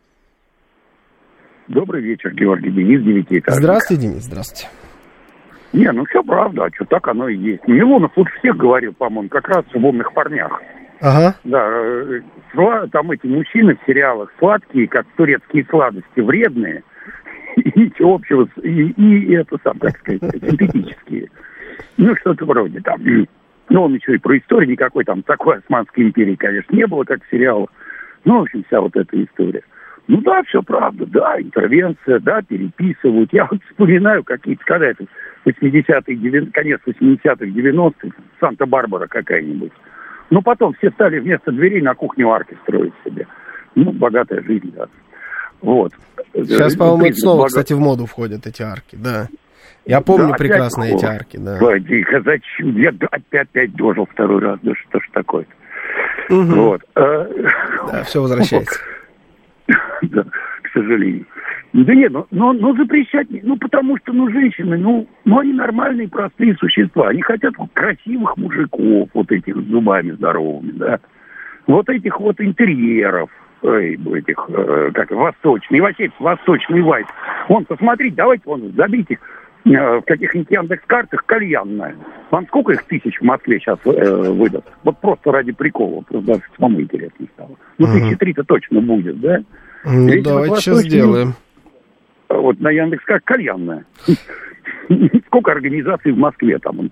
Добрый вечер, Георгий. Денис, Девятиэтажник. Здравствуйте, Денис, здравствуйте. Не, ну все правда, а что так оно и есть. Милонов лучше всех говорил, по-моему, как раз в «Умных парнях». Ага. Да, там эти мужчины в сериалах сладкие, как турецкие сладости, вредные, и ничего общего, и это сам, так сказать, синтетические. Ну, что-то вроде там. Ну, он еще и про историю никакой там такой Османской империи, конечно, не было, как в сериалах. Ну, в общем, вся вот эта история. Ну да, все правда, да, интервенция, да, переписывают. Я вот вспоминаю какие-то, когда это 80-е, конец 80-х, 90-х, Санта-Барбара какая-нибудь. Но потом все стали вместо дверей на кухню арки строить себе. Ну, богатая жизнь, да. Вот. Сейчас, по-моему, это снова, кстати, в моду входят эти арки, да. Я помню да, прекрасно эти арки, да. Тихо, зачем? Я опять дожил второй раз, да что ж такое-то. Угу. Вот. Да, все возвращается. Да, к сожалению. Да нет, но запрещать, ну, потому что, женщины, они нормальные, простые существа. Они хотят красивых мужиков, вот этих с зубами здоровыми, да. Вот этих вот интерьеров, восточный, и вообще восточный вайб. Вон, посмотрите, давайте, забейте в каких-нибудь Яндекс.Картах кальянная. Вам сколько их тысяч в Москве сейчас выдаст? Вот просто ради прикола, просто даже самому интересно стало. 1003-то точно будет, да? Ну, давайте сейчас сделаем. Вот на Яндекс.Картах кальянная. Сколько организаций в Москве там?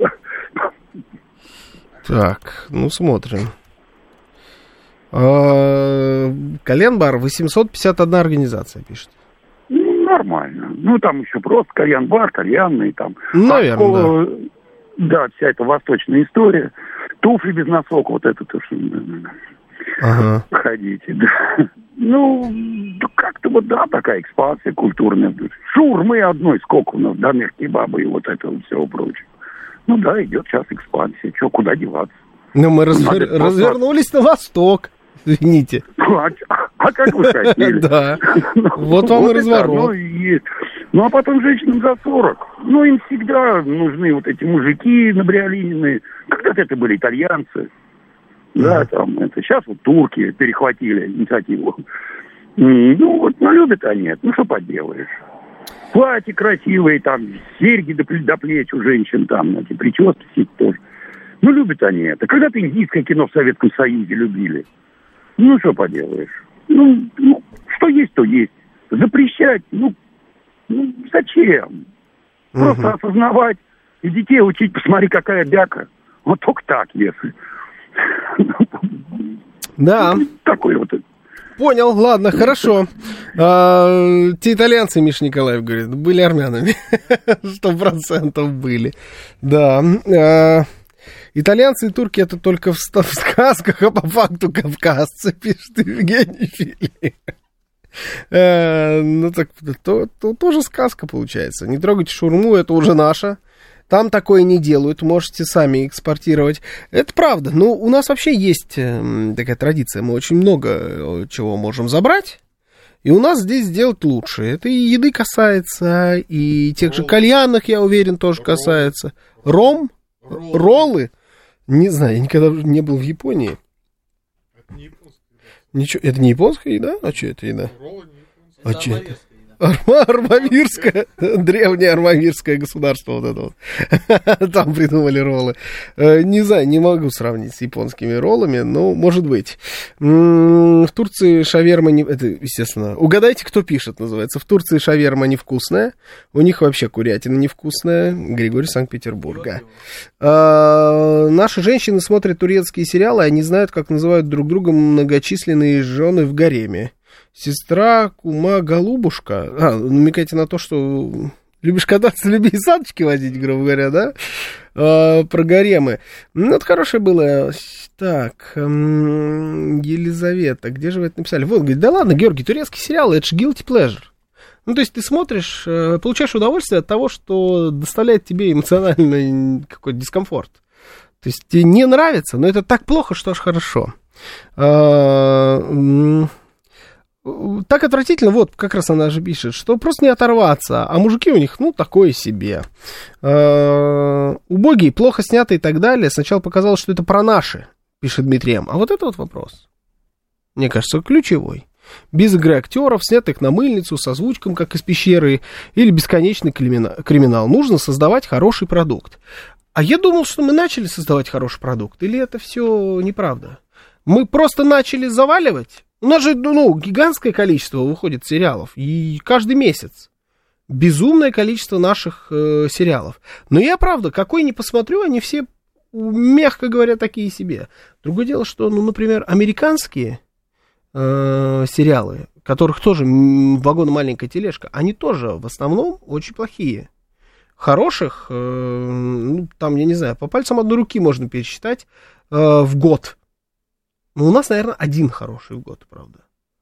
Так, смотрим. Кальян-бар, 851 организация пишет. Нормально. Там еще просто кальян-бар, кальянный там. Наверное, да, вся эта восточная история. Туфли без носок, вот это то, что... Ага. Ходите, да. Как-то вот, да, такая экспансия культурная. Шаурмы одной, сколько у нас, домер кебаба и вот этого всего прочего. Да, идет сейчас экспансия. Куда деваться? Мы развернулись на восток. Извините. А как вы хотели? Да. Вот вам и разворот. А потом женщинам за 40. Им всегда нужны вот эти мужики набриолиненные. Когда-то это были итальянцы. Да, там, это сейчас вот турки перехватили инициативу. Ну, вот, ну, любят они это, ну, что поделаешь. Платья красивые, там, серьги до плеч у женщин, там, эти прически все тоже. Ну, любят они это. Когда-то индийское кино в Советском Союзе любили. Ну, что поделаешь. Ну, что есть, то есть. Запрещать, ну зачем? Просто осознавать и детей учить, посмотри, какая бяка. Вот только так, если. Да. Такой вот. Понял, ладно, хорошо. Те итальянцы, Миша Николаев говорит, были армянами. 100% были. Да. Итальянцы и турки это только в сказках, а по факту кавказцы, пишет Евгений Филипп. Ну так, то тоже сказка получается. Не трогайте шаурму, это уже наша. Там такое не делают, можете сами экспортировать. Это правда. Ну, у нас вообще есть такая традиция. Мы очень много чего можем забрать. И у нас здесь сделать лучше. Это и еды касается, и тех же кальянных, я уверен, тоже касается. Роллы. Не знаю, я никогда не был в Японии. Это не японская еда. Ничего, это не японская еда? А что это еда? Роллы не японская. А что это? Армавирское, древнее армавирское государство вот это вот. Там придумали роллы. Не знаю, не могу сравнить с японскими роллами, но может быть. В Турции шаверма не... Это, естественно, угадайте, кто пишет, называется. В Турции шаверма невкусная. У них вообще курятина невкусная. Григорий, Санкт-Петербурга. Наши женщины смотрят турецкие сериалы, они знают, как называют друг друга многочисленные жены в гареме. Сестра, кума, голубушка. Намекайте на то, что любишь кататься, люби и саночки водить, грубо говоря, да? Про гаремы. Ну, это хорошее было. Так, Елизавета, где же вы это написали? Вот, говорит, да ладно, Георгий, турецкие сериалы, это же guilty pleasure. Ну, то есть ты смотришь, получаешь удовольствие от того, что доставляет тебе эмоциональный какой-то дискомфорт. То есть тебе не нравится, но это так плохо, что аж хорошо. Так отвратительно, вот как раз она же пишет, что просто не оторваться, а мужики у них, ну, такое себе. Убогие, плохо сняты и так далее. Сначала показалось, что это про наши, пишет Дмитрий М. А вот это вот вопрос, мне кажется, ключевой. Без игры актеров, снятых на мыльницу, с озвучком, как из пещеры, или бесконечный криминал. Нужно создавать хороший продукт. А я думал, что мы начали создавать хороший продукт, или это все неправда? Мы просто начали заваливать? У нас же, гигантское количество выходит сериалов, и каждый месяц. Безумное количество наших сериалов. Но я, правда, какой ни посмотрю, они все, мягко говоря, такие себе. Другое дело, что, например, американские сериалы, которых тоже вагон маленькая тележка, они тоже в основном очень плохие. Хороших, там, я не знаю, по пальцам одной руки можно пересчитать в год. Но у нас, наверное, один хороший в год, правда.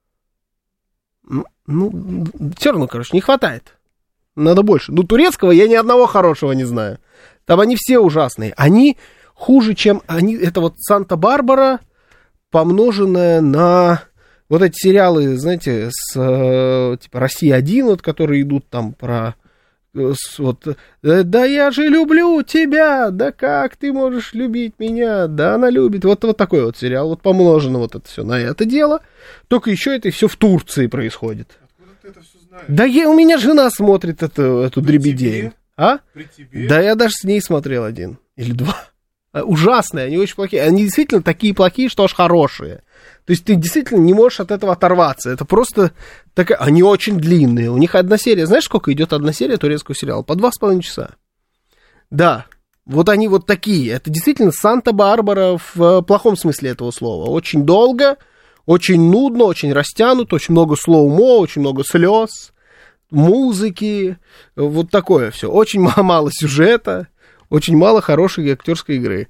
Все равно, не хватает. Надо больше. Турецкого я ни одного хорошего не знаю. Там они все ужасные. Они хуже, чем они. Это вот Санта-Барбара, помноженная на вот эти сериалы, знаете, с типа «Россия-1», вот, которые идут там про... Вот, да я же люблю тебя, да как ты можешь любить меня, да она любит, вот такой вот сериал, вот помножено вот это все на это дело, только еще это все в Турции происходит. Откуда ты это все знаешь? Да у меня жена смотрит эту дребедень. А? При тебе? Да я даже с ней смотрел один или два. Ужасные, они очень плохие, они действительно такие плохие, что аж хорошие. То есть ты действительно не можешь от этого оторваться. Это просто такая... Они очень длинные. У них одна серия... Знаешь, сколько идет одна серия турецкого сериала? По 2,5 часа. Да. Вот они вот такие. Это действительно Санта-Барбара в плохом смысле этого слова. Очень долго, очень нудно, очень растянуто, очень много слоумо, очень много слез, музыки. Вот такое все. Очень мало сюжета, очень мало хорошей актерской игры.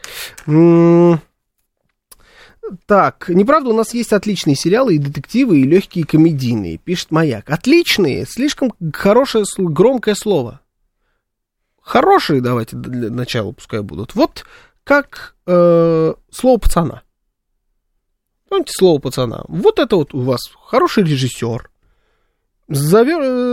Так, неправда, у нас есть отличные сериалы и детективы, и легкие комедийные, пишет Маяк. Отличные, слишком хорошее, громкое слово. Хорошие, давайте для начала пускай будут. Вот как слово пацана. Помните слово пацана? Вот это вот у вас хороший режиссер,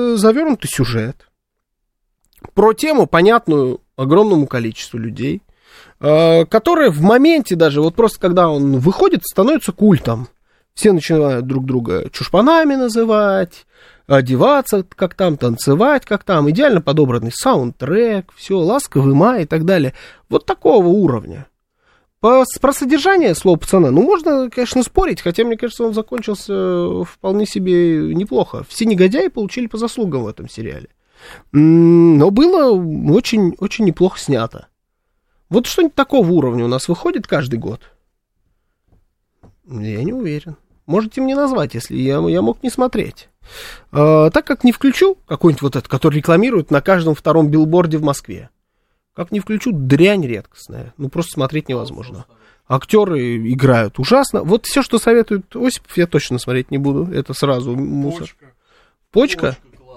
завернутый сюжет, про тему, понятную огромному количеству людей. которое в моменте даже, вот просто когда он выходит, становится культом. Все начинают друг друга чушпанами называть, одеваться как там, танцевать как там, идеально подобранный саундтрек, все, ласковый май и так далее. Вот такого уровня. Про содержание слова пацана, ну, можно, конечно, спорить, хотя, мне кажется, он закончился вполне себе неплохо. Все негодяи получили по заслугам в этом сериале. Но было очень, очень неплохо снято. Вот что-нибудь такого уровня у нас выходит каждый год? Я не уверен. Можете мне назвать, если я мог не смотреть. Так как не включу какой-нибудь вот этот, который рекламируют на каждом втором билборде в Москве. Как не включу, дрянь редкостная. Ну, просто смотреть невозможно. Актеры играют ужасно. Вот все, что советует Осипов, я точно смотреть не буду. Это сразу мусор. Почка?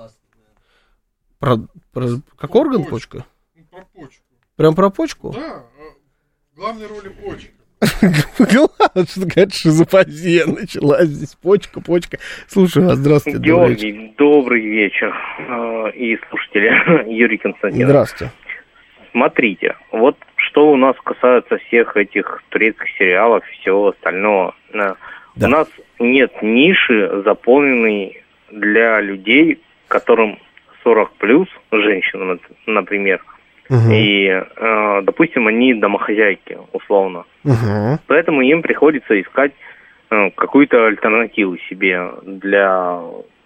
Как орган почка? Про почку. Прям про почку? Да, в главной роли почка. Что какая-то шизофазия началась здесь. Почка. Слушаю вас, здравствуйте. Георгий, добрый вечер. И слушатели, Юрий Константинович. Здравствуйте. Смотрите, вот что у нас касается всех этих турецких сериалов и всего остального. Да. У нас нет ниши, заполненной для людей, которым 40+, женщинам, например. И, допустим, они домохозяйки, условно. Поэтому им приходится искать какую-то альтернативу себе для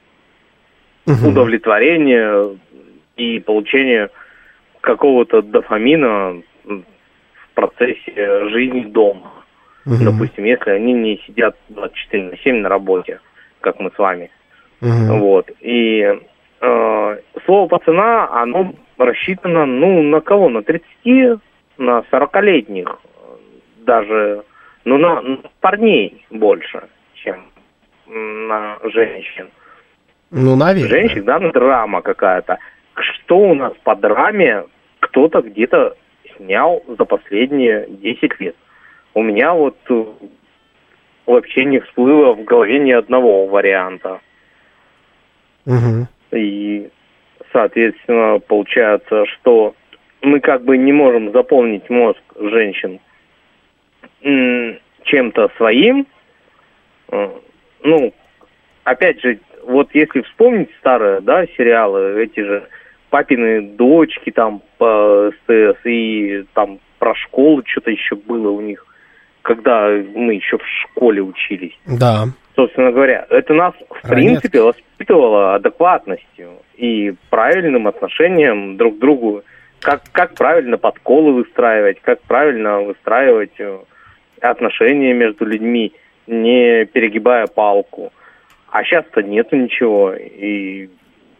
удовлетворения и получения какого-то дофамина в процессе жизни дома. Допустим, если они не сидят 24/7 на работе, как мы с вами. Вот. И слово пацана, оно рассчитано, ну, на кого? На 30, на 40-летних даже, ну, на парней больше, чем на женщин. Ну, наверное. Женщин, да, драма какая-то. Что у нас по драме кто-то где-то снял за последние 10 лет? У меня вот вообще не всплыло в голове ни одного варианта. И, соответственно, получается, что мы как бы не можем заполнить мозг женщин чем-то своим. Ну, опять же, вот если вспомнить старые, да, сериалы, эти же «Папины дочки» там по СТС, и там про школу что-то еще было у них, когда мы еще в школе учились. Да. Собственно говоря, это нас, в принципе, воспитывало адекватностью и правильным отношением друг к другу. Как правильно подколы выстраивать, как правильно выстраивать отношения между людьми, не перегибая палку. А сейчас-то нету ничего. И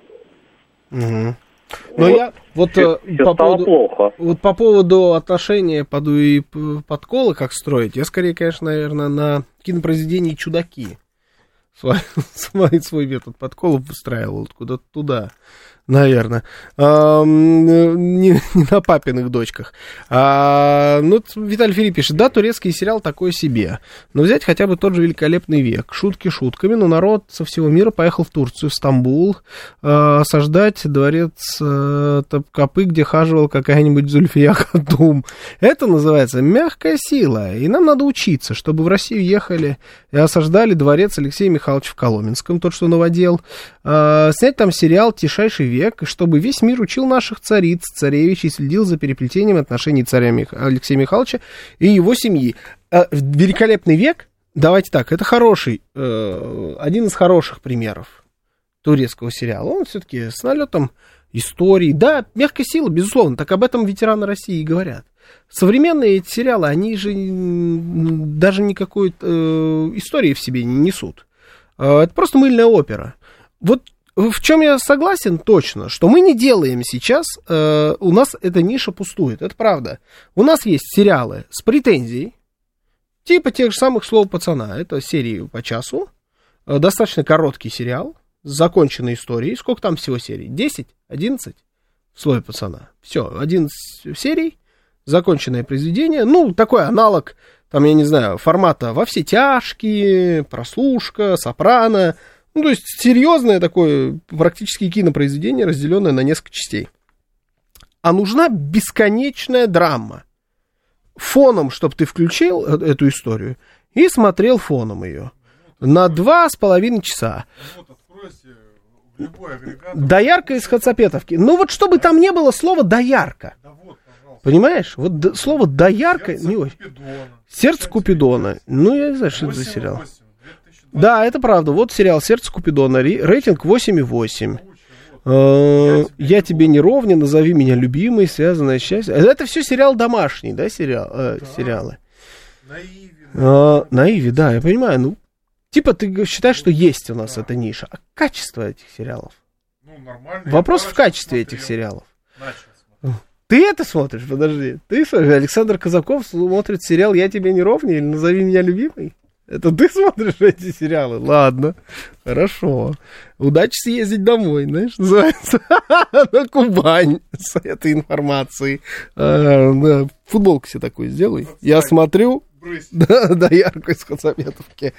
но я вот все стало плохо. Вот по поводу отношения и подколы, как строить, я скорее, конечно, наверное, на кинопроизведении «Чудаки» свой метод подколов выстраивал куда-то туда, наверное. Не на папиных дочках. Ну, Виталий Филипп пишет, да, турецкий сериал такой себе. Но взять хотя бы тот же «Великолепный век». Шутки шутками, но народ со всего мира поехал в Турцию, в Стамбул, осаждать дворец Топкапы, где хаживал какая-нибудь Зульфия Хатум. Это называется мягкая сила. И нам надо учиться, чтобы в Россию ехали и осаждали дворец Алексея Михайловича в Коломенском, тот, что новодел. Снять там сериал «Тишайший век», чтобы весь мир учил наших цариц, царевичей, следил за переплетением отношений царя Алексея Михайловича и его семьи. «Великолепный век», давайте так, это хороший, один из хороших примеров турецкого сериала. Он все-таки с налетом истории. Да, мягкая сила, безусловно, так об этом ветераны России и говорят. Современные эти сериалы, они же даже никакой истории в себе не несут. Это просто мыльная опера. Вот в чем я согласен точно, что мы не делаем сейчас, у нас эта ниша пустует, это правда. У нас есть сериалы с претензией, типа тех же самых «Слов пацана», это серии по часу, достаточно короткий сериал, с законченной историей. Сколько там всего серий? 10? 11? В «Слове пацана». Все, 11 серий, законченное произведение, ну, такой аналог, там, я не знаю, формата «Во все тяжкие», «Прослушка», «Сопрано». Ну, то есть серьезное такое практически кинопроизведение, разделенное на несколько частей. А нужна бесконечная драма. фоном, чтобы ты включил эту историю и смотрел фоном ее на 2,5 часа. Доярка из Хацапетовки. Ну вот чтобы там не было слова доярка. Понимаешь? Вот слово доярка не очень. Сердце Купидона. Ну, я не знаю, что это за сериал. Да, это правда. Вот сериал «Сердце Купидона». Рейтинг 8,8. «Я тебе не ровня», «Назови меня любимой», «Связанное счастье». Это все сериал домашний, да, сериалы? Наиви, да, я понимаю. Ну, типа ты считаешь, что есть у нас эта ниша. А качество этих сериалов? Вопрос в качестве этих сериалов. Ты это смотришь? Подожди. Ты, Александр Казаков, смотрит сериал «Я тебе не ровня» или «Назови меня любимой»? Это ты смотришь эти сериалы? Ладно, хорошо. Удачи съездить домой, знаешь, называется. На Кубань с этой информацией. Футболку себе такую сделай. Я смотрю. Да, ярко из Хацапетовки.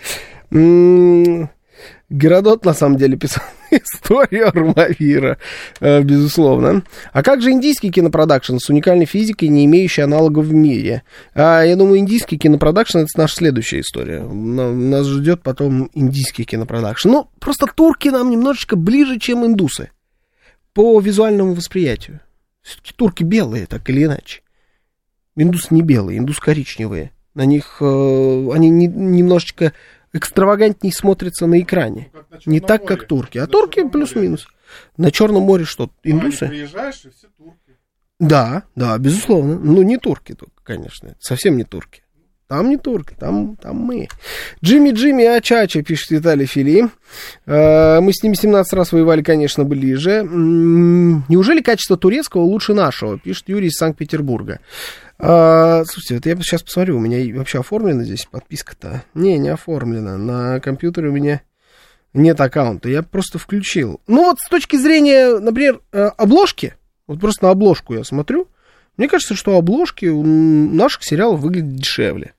Геродот, на самом деле, писал историю Армавира, безусловно. А как же индийский кинопродакшн с уникальной физикой, не имеющий аналогов в мире? Я думаю, индийский кинопродакшн — это наша следующая история. Нас ждет потом индийский кинопродакшн. Ну, просто турки нам немножечко ближе, чем индусы по визуальному восприятию. Все-таки турки белые, так или иначе. Индусы не белые, индусы коричневые. На них они немножечко экстравагантнее смотрятся на экране. Не так, как турки. А турки плюс-минус. На Черном море что, индусы? Приезжаешь, и все турки. Да, безусловно. Ну, не турки только, конечно. Совсем не турки. Там не турки, там мы. Джимми Ачача, пишет Виталий Фили. Мы с ними 17 раз воевали, конечно, ближе. Неужели качество турецкого лучше нашего? Пишет Юрий из Санкт-Петербурга. Слушайте, вот я сейчас посмотрю, у меня вообще оформлена здесь подписка-то? Не оформлена. На компьютере у меня нет аккаунта. Я просто включил. Ну вот с точки зрения, например, обложки, вот просто на обложку я смотрю, мне кажется, что обложки у наших сериалов выглядят дешевле.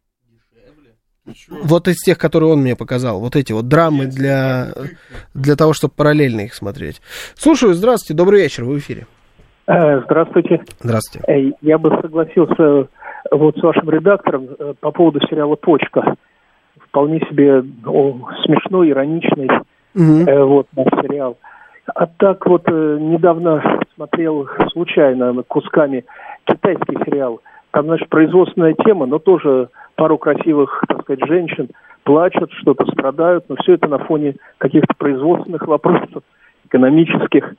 Вот из тех, которые он мне показал. Вот эти вот драмы для того, чтобы параллельно их смотреть. Слушаю, здравствуйте, добрый вечер, вы в эфире. Здравствуйте. Здравствуйте. Я бы согласился вот с вашим редактором по поводу сериала «Почка». Вполне себе смешной, ироничный вот наш сериал. А так вот недавно смотрел случайно кусками китайский сериал. Там, значит, производственная тема, но тоже пару красивых, так сказать, женщин плачут, что-то страдают, но все это на фоне каких-то производственных вопросов, экономических.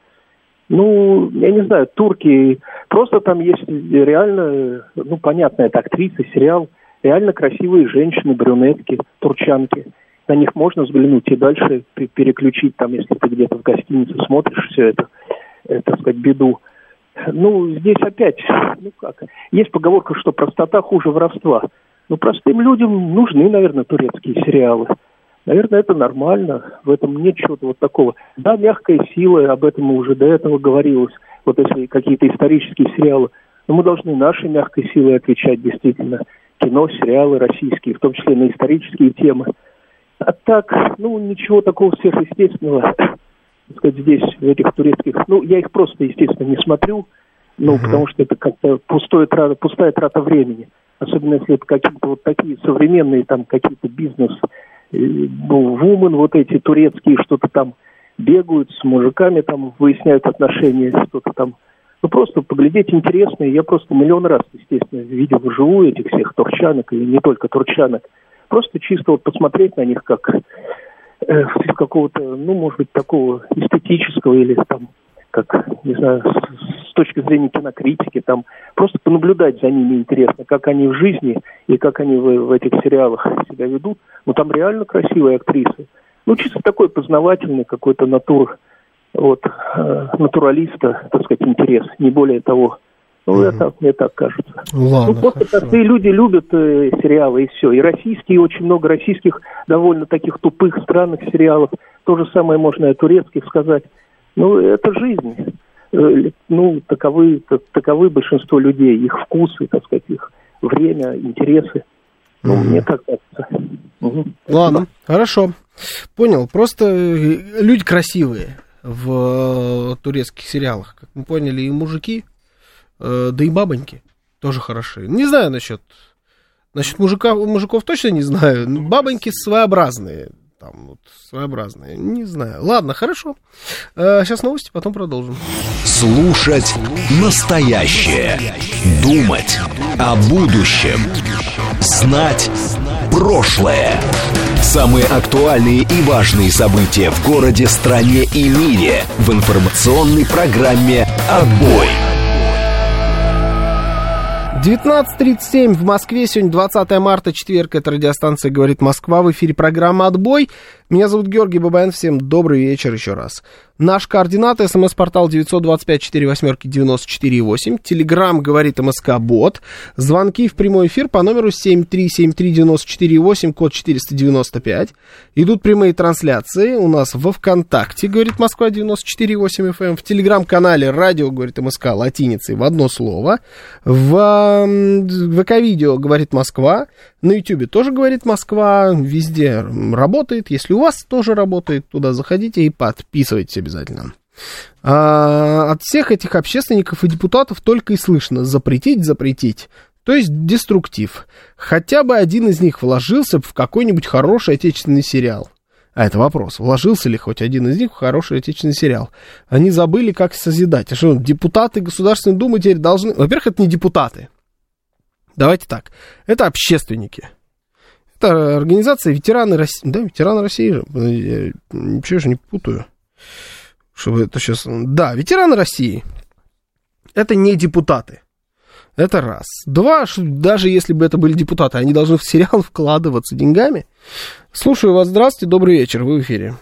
Ну, я не знаю, турки, просто там есть реально, ну, понятно, это актриса, сериал, реально красивые женщины, брюнетки, турчанки. На них можно взглянуть и дальше переключить, там, если ты где-то в гостинице смотришь все это, так сказать, беду. Ну, здесь опять, ну как, есть поговорка, что простота хуже воровства. Ну, простым людям нужны, наверное, турецкие сериалы. Наверное, это нормально, в этом нет чего-то вот такого. Да, мягкая сила, об этом уже до этого говорилось, вот если какие-то исторические сериалы. Но мы должны нашей мягкой силой отвечать, действительно. Кино, сериалы российские, в том числе на исторические темы. А так, ну, ничего такого сверхъестественного, так сказать, здесь, в этих турецких... Ну, я их просто, естественно, не смотрю, ну, потому что это как-то пустая трата времени. Особенно, если это какие-то вот такие современные, там, какие-то бизнес-вумен, вот эти турецкие, что-то там бегают с мужиками, там, выясняют отношения, что-то там. Ну, просто поглядеть интересно. Я просто миллион раз, естественно, видел вживую этих всех турчанок, и не только турчанок. Просто чисто вот посмотреть на них как из какого-то, ну, может быть, такого эстетического или там, как, не знаю, с точки зрения кинокритики, там, просто понаблюдать за ними интересно, как они в жизни и как они в этих сериалах себя ведут. Ну, там реально красивые актрисы. Ну, чисто такой познавательный какой-то натуралиста, так сказать, интерес, не более того. Ну, мне так кажется. Ладно, ну, просто простые люди любят сериалы, и все. И российские, очень много российских, довольно таких тупых, странных сериалов. То же самое можно и о турецких сказать. Ну, это жизнь. Ну, таковы большинство людей, их вкусы, так сказать, их время, интересы. Ну, мне так кажется. Ладно, хорошо. Понял. Просто люди красивые в турецких сериалах. Как мы поняли, и мужики, да и бабоньки Тоже хороши. Не знаю насчет мужиков точно не знаю. Бабоньки своеобразные. Там вот своеобразные. Не знаю. Ладно, хорошо. Сейчас новости, потом продолжим. Слушать настоящее. Думать о будущем. Знать прошлое. Самые актуальные и важные события в городе, стране и мире в информационной программе «Отбой». 19:37 в Москве. Сегодня 20 марта, четверг. Это радиостанция «Говорит Москва». В эфире программа «Отбой». Меня зовут Георгий Бабаян. Всем добрый вечер еще раз. Наш координат. СМС-портал 925-48-94-8. Телеграм «Говорит МСК-бот». Звонки в прямой эфир по номеру 7373948, код 495. Идут прямые трансляции у нас во ВКонтакте «Говорит Москва» 94,8 FM. В телеграм-канале «Радио говорит МСК» латиницей в одно слово. В ВК-видео «Говорит Москва». На Ютубе тоже «Говорит Москва». Везде работает. Если у вас тоже работает, туда заходите и подписывайтесь обязательно. От всех этих общественников и депутатов только и слышно запретить. То есть деструктив. Хотя бы один из них вложился в какой-нибудь хороший отечественный сериал. А это вопрос. Вложился ли хоть один из них в хороший отечественный сериал? Они забыли, как созидать. А что, депутаты Государственной Думы теперь должны... Во-первых, это не депутаты. Давайте так. Это общественники. Это организация ветераны России. Да, ветераны России же. Я ничего же не путаю. Чтобы это сейчас... Да, ветераны России. Это не депутаты. Это раз. Два, даже если бы это были депутаты, они должны в сериал вкладываться деньгами. Слушаю вас. Здравствуйте, добрый вечер. Вы в эфире.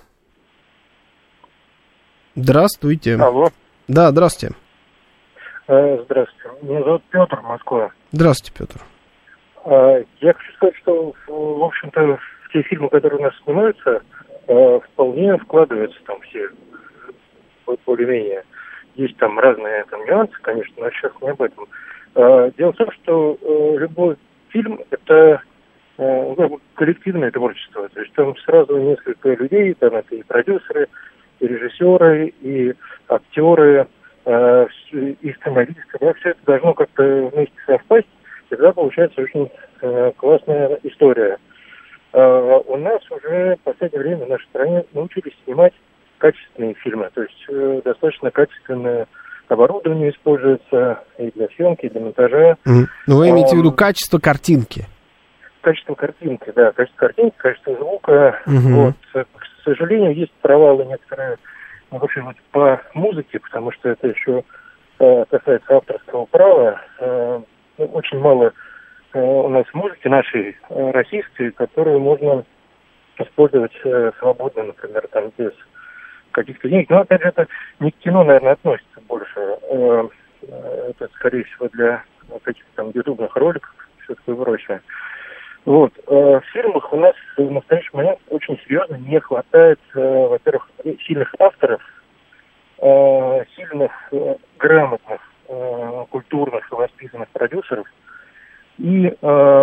Здравствуйте. Алло. Да, здравствуйте. Здравствуйте. Меня зовут Петр, Москва. Здравствуйте, Петр. Я хочу сказать, что, в общем-то, в те фильмы, которые у нас снимаются, вполне вкладываются там все более-менее. Есть там разные там нюансы, конечно, но сейчас не об этом. Дело в том, что любой фильм – это коллективное творчество. То есть там сразу несколько людей, там это и продюсеры, и режиссеры, и актеры, и сценаристы. Да, все это должно как-то вместе совпасть, и тогда получается очень классная история. У нас уже в последнее время в нашей стране научились снимать качественные фильмы, то есть достаточно качественное оборудование используется и для съемки, и для монтажа. Ну, вы имеете в виду качество картинки? Качество картинки, да, качество картинки, качество звука. Вот. К сожалению, есть провалы некоторые, в общем, вот по музыке, потому что это еще касается авторского права. Очень мало у нас музыки нашей российской, которую можно использовать свободно, например, там без каких-то денег. Но, опять же, это не к кино, наверное, относится больше. Это, скорее всего, для каких-то там ютубных роликов, все такое прочее. Вот. В фильмах у нас в настоящий момент очень серьезно не хватает, во-первых, сильных авторов, сильных, грамотных, культурных и воспитанных продюсеров и,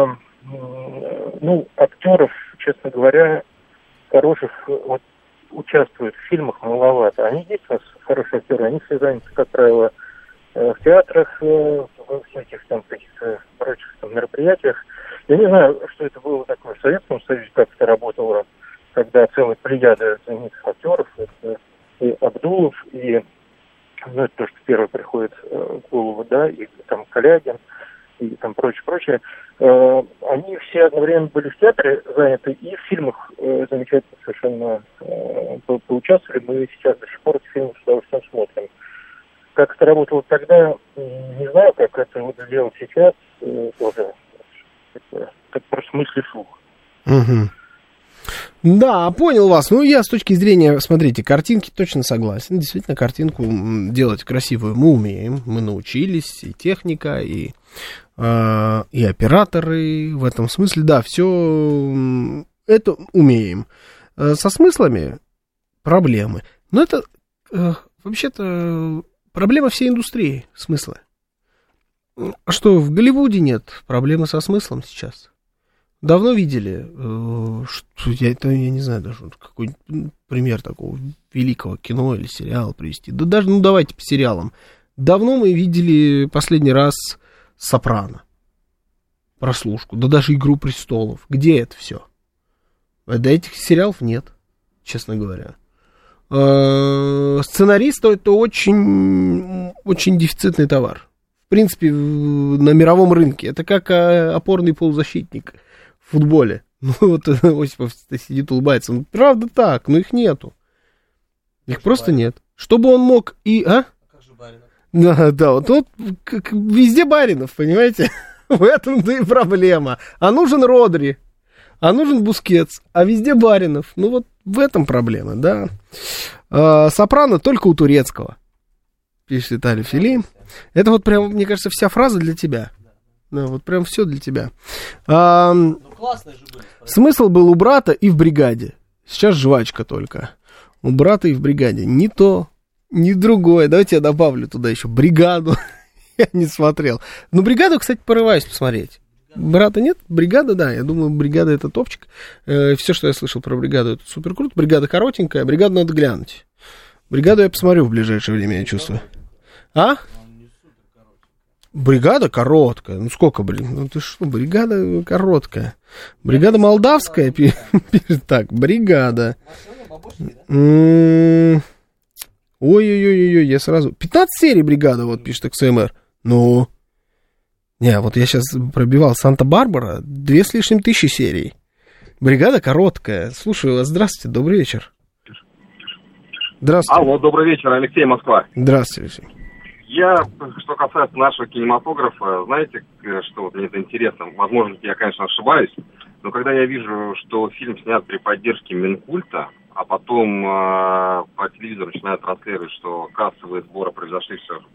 актеров, честно говоря, хороших, вот, участвуют в фильмах маловато. Они есть у нас хорошие актеры, они все заняты, как правило, в театрах, в всяких там каких-то прочих там мероприятиях. Я не знаю, что это было такое в Советском Союзе, как это работало, когда целая плеяда знаменитых актеров, это и Абдулов, и, это то, что первое приходит в голову, да, и там Калягин, и там прочее. Они все одновременно были в театре заняты, и в фильмах замечательно совершенно поучаствовали. Мы сейчас до сих пор эти фильмы с удовольствием смотрим. Как это работало тогда, не знаю, как это вот сделать сейчас, тоже. Так просто мысли вслух. Да, понял вас. Ну, я с точки зрения, смотрите, картинки точно согласен. Действительно, картинку делать красивую мы умеем. Мы научились, и техника, и операторы в этом смысле. Да, все это умеем. Со смыслами проблемы. Но это вообще-то проблема всей индустрии, смысла. А что, в Голливуде нет проблемы со смыслом сейчас? Давно видели, что я не знаю даже, какой пример такого великого кино или сериала привести. Да даже, давайте по сериалам. Давно мы видели последний раз «Сопрано», «Прослушку», да даже «Игру престолов». Где это все? Да этих сериалов нет, честно говоря. Сценарист — это очень, очень дефицитный товар. В принципе, на мировом рынке. Это как опорный полузащитник в футболе. Ну, вот Осипов сидит, улыбается. Ну, правда так, но их нету. Их просто нет. Чтобы он мог и... А? Как же Баринов? Да, вот везде Баринов, понимаете? В этом-то и проблема. А нужен Родри, а нужен Бускетс, а везде Баринов. Ну, вот в этом проблема, да. «Сопрано» только у турецкого, пишет Виталий Фили. Это вот прям, мне кажется, вся фраза для тебя. Да, вот прям все для тебя. Смысл был у «Брата» и в «Бригаде». Сейчас жвачка только. У «Брата» и в «Бригаде». Ни то, ни другое. Давайте я добавлю туда еще «Бригаду». Я не смотрел. Но «Бригаду», кстати, порываюсь посмотреть. «Брата» нет? «Бригада», да. Я думаю, «Бригада» — это топчик. Все, что я слышал про «Бригаду», это супер круто. «Бригада» коротенькая, «Бригаду» надо глянуть. «Бригаду» я посмотрю в ближайшее время, я чувствую. А? «Бригада» короткая. Ну сколько, блин? Ну ты что, «Бригада» короткая. «Бригада» молдавская. Так, «Бригада». Ой-ой-ой, я сразу... 15 серий «Бригада», вот пишет XMR. Ну... Не, вот я сейчас пробивал «Санта-Барбара», 2 с лишним тысячи серий. «Бригада» короткая. Слушаю вас, здравствуйте, добрый вечер. Здравствуйте. Алло, добрый вечер, Алексей, Москва. Здравствуйте, Алексей. Я, что касается нашего кинематографа, знаете, что вот мне это интересно, возможно, я, конечно, ошибаюсь, но когда я вижу, что фильм снят при поддержке Минкульта, а потом по телевизору начинают транслировать, что кассовые сборы произошли,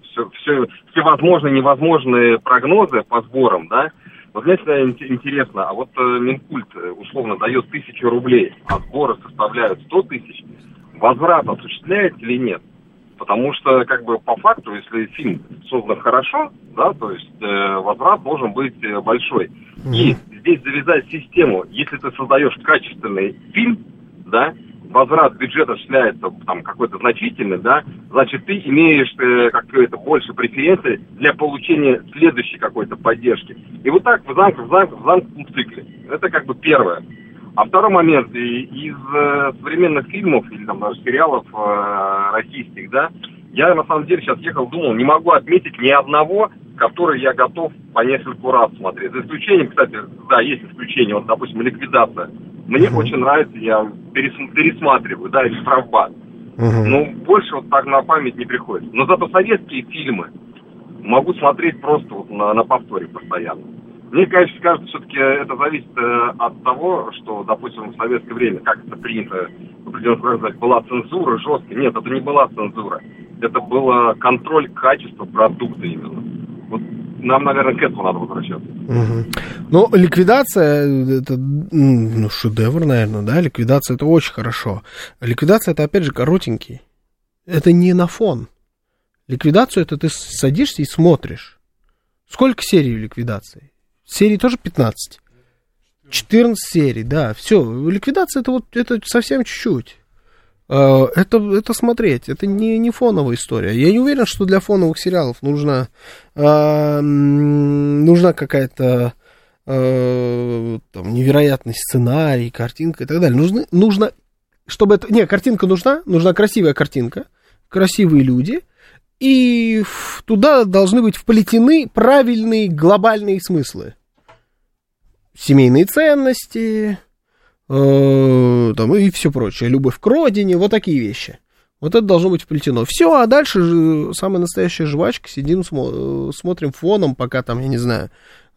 все возможные и невозможные прогнозы по сборам, да, вот мне всегда интересно, а вот Минкульт условно дает 1000 рублей, а сборы составляют 100 тысяч, возврат осуществляется или нет? Потому что, как бы, по факту, если фильм создан хорошо, да, то есть возврат должен быть большой. И здесь завязать систему, если ты создаешь качественный фильм, да, возврат бюджета осуществляется там какой-то значительный, да, значит, ты имеешь какое-то больше преференций для получения следующей какой-то поддержки. И вот так в замкнутом цикле. Это как бы первое. А второй момент, из современных фильмов или там даже сериалов российских, да, я на самом деле сейчас ехал, думал, не могу отметить ни одного, который я готов по нескольку раз смотреть. За исключением, кстати, да, есть исключение, вот, допустим, «Ликвидация». Мне очень нравится, я пересматриваю, да, или «Штрафбат». Но больше вот так на память не приходит. Но зато советские фильмы могу смотреть просто вот на повторе постоянно. Мне, конечно, кажется, все-таки это зависит от того, что, допустим, в советское время, как это принято, сказать, была цензура жесткая. Нет, это не была цензура. Это был контроль качества продукта именно. Вот нам, наверное, к этому надо возвращаться. Ну, «Ликвидация» — это шедевр, наверное, да? «Ликвидация» — это очень хорошо. «Ликвидация» — это, опять же, коротенький. Это не на фон. «Ликвидацию» — это ты садишься и смотришь. Сколько серий в «Ликвидации»? Серий тоже 15. 14 серий, да. Все, «Ликвидация» это совсем чуть-чуть. Это смотреть. Это не фоновая история. Я не уверен, что для фоновых сериалов нужна какая-то там, невероятный сценарий, картинка и так далее. Нужно, чтобы это... Не, картинка нужна красивая картинка, красивые люди, и туда должны быть вплетены правильные глобальные смыслы. Семейные ценности, там, и все прочее. Любовь к родине, вот такие вещи. Вот это должно быть вплетено. Все, а дальше же самая настоящая жвачка. Сидим, смотрим фоном, пока там, я не знаю,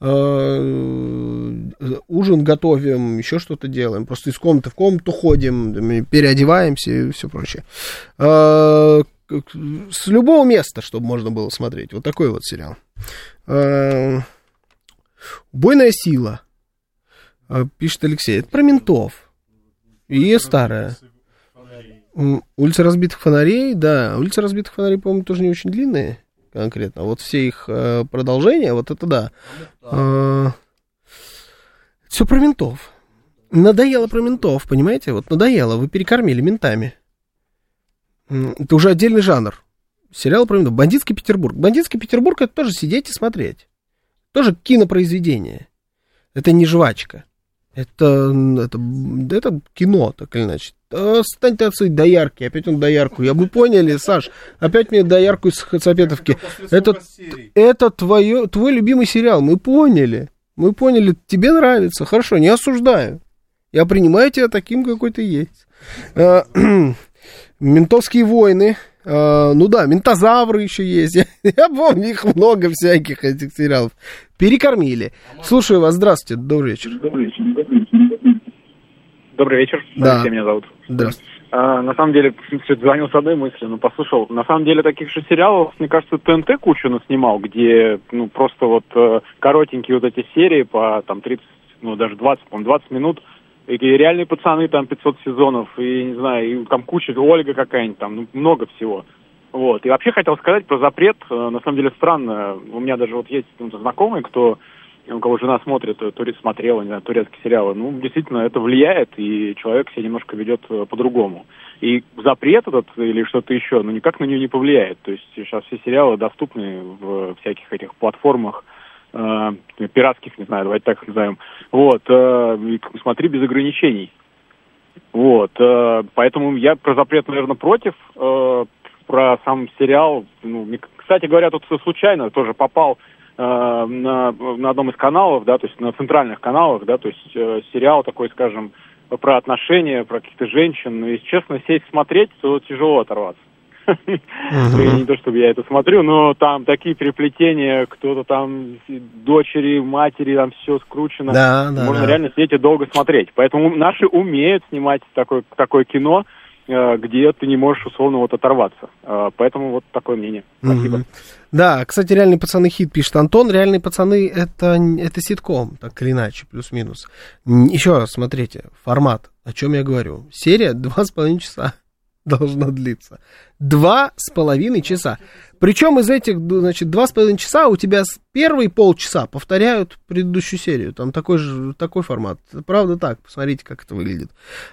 ужин готовим, еще что-то делаем. Просто из комнаты в комнату ходим, переодеваемся и все прочее. С любого места, чтобы можно было смотреть. Вот такой вот сериал. «Убойная сила», пишет Алексей. Это про ментов. И старая. «Улица разбитых фонарей», да. «Улица разбитых фонарей», по-моему, тоже не очень длинные конкретно. Вот все их продолжения, вот это да. Все про ментов. Надоело про ментов, понимаете? Вот надоело. Вы перекормили ментами. Это уже отдельный жанр. Сериал про ментов. «Бандитский Петербург». «Бандитский Петербург» — это тоже сидеть и смотреть. тоже кинопроизведение. Это не жвачка. Это кино, так или иначе. Стань ты отсюда, доярки. Опять он доярку. Я бы поняли, Саш. Опять мне доярку из Хацапетовки. Это твой любимый сериал. Мы поняли. Тебе нравится. Хорошо, не осуждаю. Я принимаю тебя таким, какой ты есть. Ментовские войны. Ну да, ментозавры еще есть. Я помню, их много всяких этих сериалов. Перекормили. Слушаю вас. Здравствуйте. Добрый вечер. Добрый вечер. Да. Алексей меня зовут. Здравствуйте. На самом деле, звонил с одной мыслью, но послушал. На самом деле, таких же сериалов, мне кажется, ТНТ кучу наснимал, где, просто вот коротенькие вот эти серии по, 30, даже 20, по-моему, 20 минут. И реальные пацаны, 500 сезонов, и, не знаю, и там куча, Ольга какая-нибудь, много всего. Вот. И вообще хотел сказать про запрет. На самом деле странно. У меня даже вот есть знакомые, у кого жена смотрит, смотрела, не знаю, турецкие сериалы. Действительно, это влияет, и человек себя немножко ведет по-другому. И запрет этот или что-то еще, никак на нее не повлияет. То есть сейчас все сериалы доступны в всяких этих платформах, пиратских, не знаю, давайте так их назовем. Вот, смотри без ограничений. Вот, поэтому я про запрет, наверное, против. Про сам сериал, кстати говоря, тут случайно тоже попал на одном из каналов, да, то есть на центральных каналах, да, то есть сериал такой, скажем, про отношения, про каких-то женщин. Но, если честно, сесть смотреть, то тяжело оторваться. Не то, чтобы я это смотрю, но там такие переплетения, кто-то там, дочери, матери, там все скручено. Можно реально сидеть и долго смотреть. Поэтому наши умеют снимать такое кино, где ты не можешь условно оторваться. Поэтому вот такое мнение. Спасибо. Да, кстати, «Реальные пацаны» хит, пишет Антон. «Реальные пацаны» это ситком, так или иначе, плюс-минус. Еще раз, смотрите, формат, о чем я говорю. Серия 2,5 часа должна длиться. 2,5 часа. Причем из этих, 2,5 часа у тебя первые полчаса повторяют предыдущую серию. Там такой формат. Правда так, посмотрите, как это выглядит.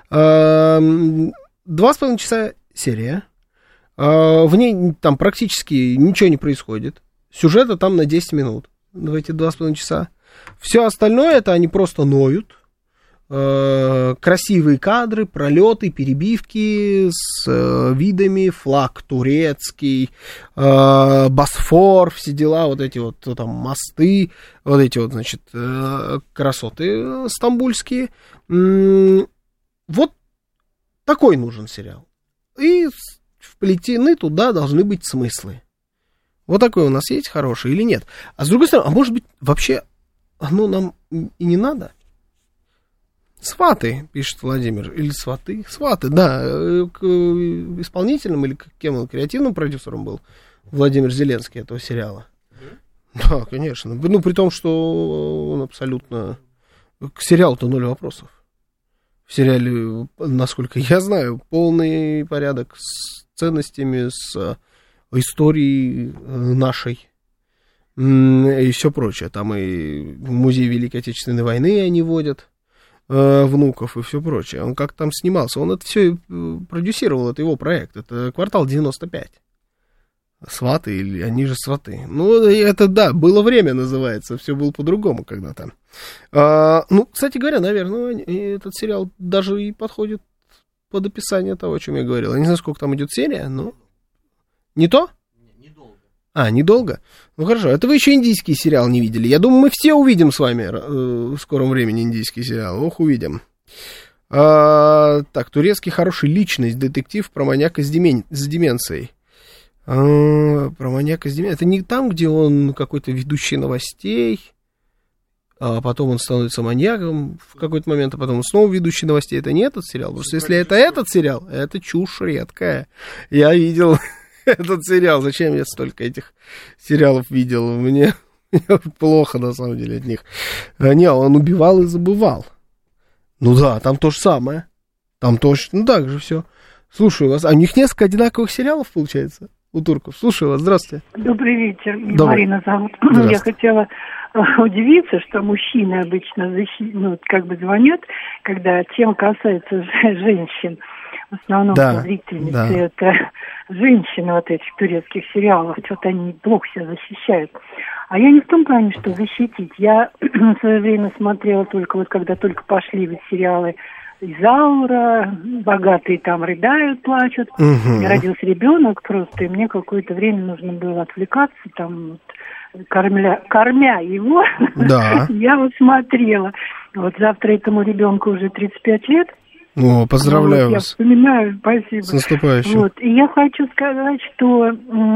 2,5 часа серия. В ней там практически ничего не происходит. Сюжета там на 10 минут. В эти 2,5 часа. Все остальное это они просто ноют. Красивые кадры, пролеты, перебивки с видами, флаг турецкий, Босфор, все дела, вот эти вот там мосты, вот эти вот, красоты стамбульские. Вот такой нужен сериал. И вплетены туда должны быть смыслы. Вот такой у нас есть хороший или нет? А с другой стороны, может быть, вообще оно нам и не надо? «Сваты», пишет Владимир, или «Сваты». «Сваты», да, к исполнительным или к кем он, креативным продюсером был Владимир Зеленский этого сериала. Да, конечно. При том, что он абсолютно... К сериалу-то 0 вопросов. В сериале, насколько я знаю, полный порядок с ценностями, с историей нашей и все прочее. Там и музей Великой Отечественной войны они водят. Внуков и все прочее. Он как там снимался, он это все продюсировал, это его проект, это «Квартал 95». «Сваты» или они же «Сваты». Это да, было время называется, все было по-другому когда-то. Кстати говоря, наверное, этот сериал даже и подходит под описание того, о чем я говорил. Я не знаю, сколько там идет серия, но... Не то? Недолго? Хорошо, это вы еще индийский сериал не видели. Я думаю, мы все увидим с вами в скором времени индийский сериал. Увидим. Так, турецкий хороший личность, детектив про маньяка с деменцией. Про маньяка с деменцией. Это не там, где он какой-то ведущий новостей, а потом он становится маньяком в какой-то момент, а потом он снова ведущий новостей. Это не этот сериал. Потому что если это этот сериал, это чушь редкая. Я видел... этот сериал. Зачем я столько этих сериалов видел? Мне плохо, на самом деле, от них. Он убивал и забывал. Там то же самое. Там точно так же все. Слушаю вас. А у них несколько одинаковых сериалов, получается, у турков. Слушаю вас. Здравствуйте. Добрый вечер. Марина зовут. Я хотела удивиться, что мужчины обычно звонят, когда тема касается женщин. В основном зрительницы это женщины вот этих турецких сериалов, что-то они плохо себя защищают. А я не в том плане, что защитить. Я в свое время смотрела только вот когда только пошли вот сериалы «Изаура», богатые там рыдают, плачут. Родился ребенок просто, и мне какое-то время нужно было отвлекаться, там, вот, кормя его, да. Я вот смотрела. Вот завтра этому ребенку уже 35 лет. О, поздравляю вот, вас. Я вспоминаю, спасибо. С наступающим. Вот. И я хочу сказать, что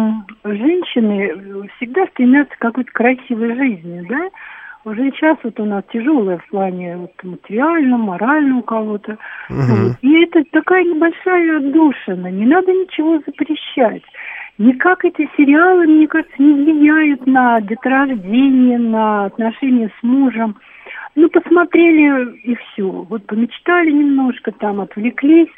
женщины всегда стремятся к какой-то красивой жизни, да? Уже сейчас вот у нас тяжелое в плане вот, материальном, моральном у кого-то. Вот. И это такая небольшая отдушина, не надо ничего запрещать. Никак эти сериалы, мне кажется, не влияют на деторождение, на отношения с мужем. Ну, посмотрели и все. Вот помечтали немножко, там отвлеклись.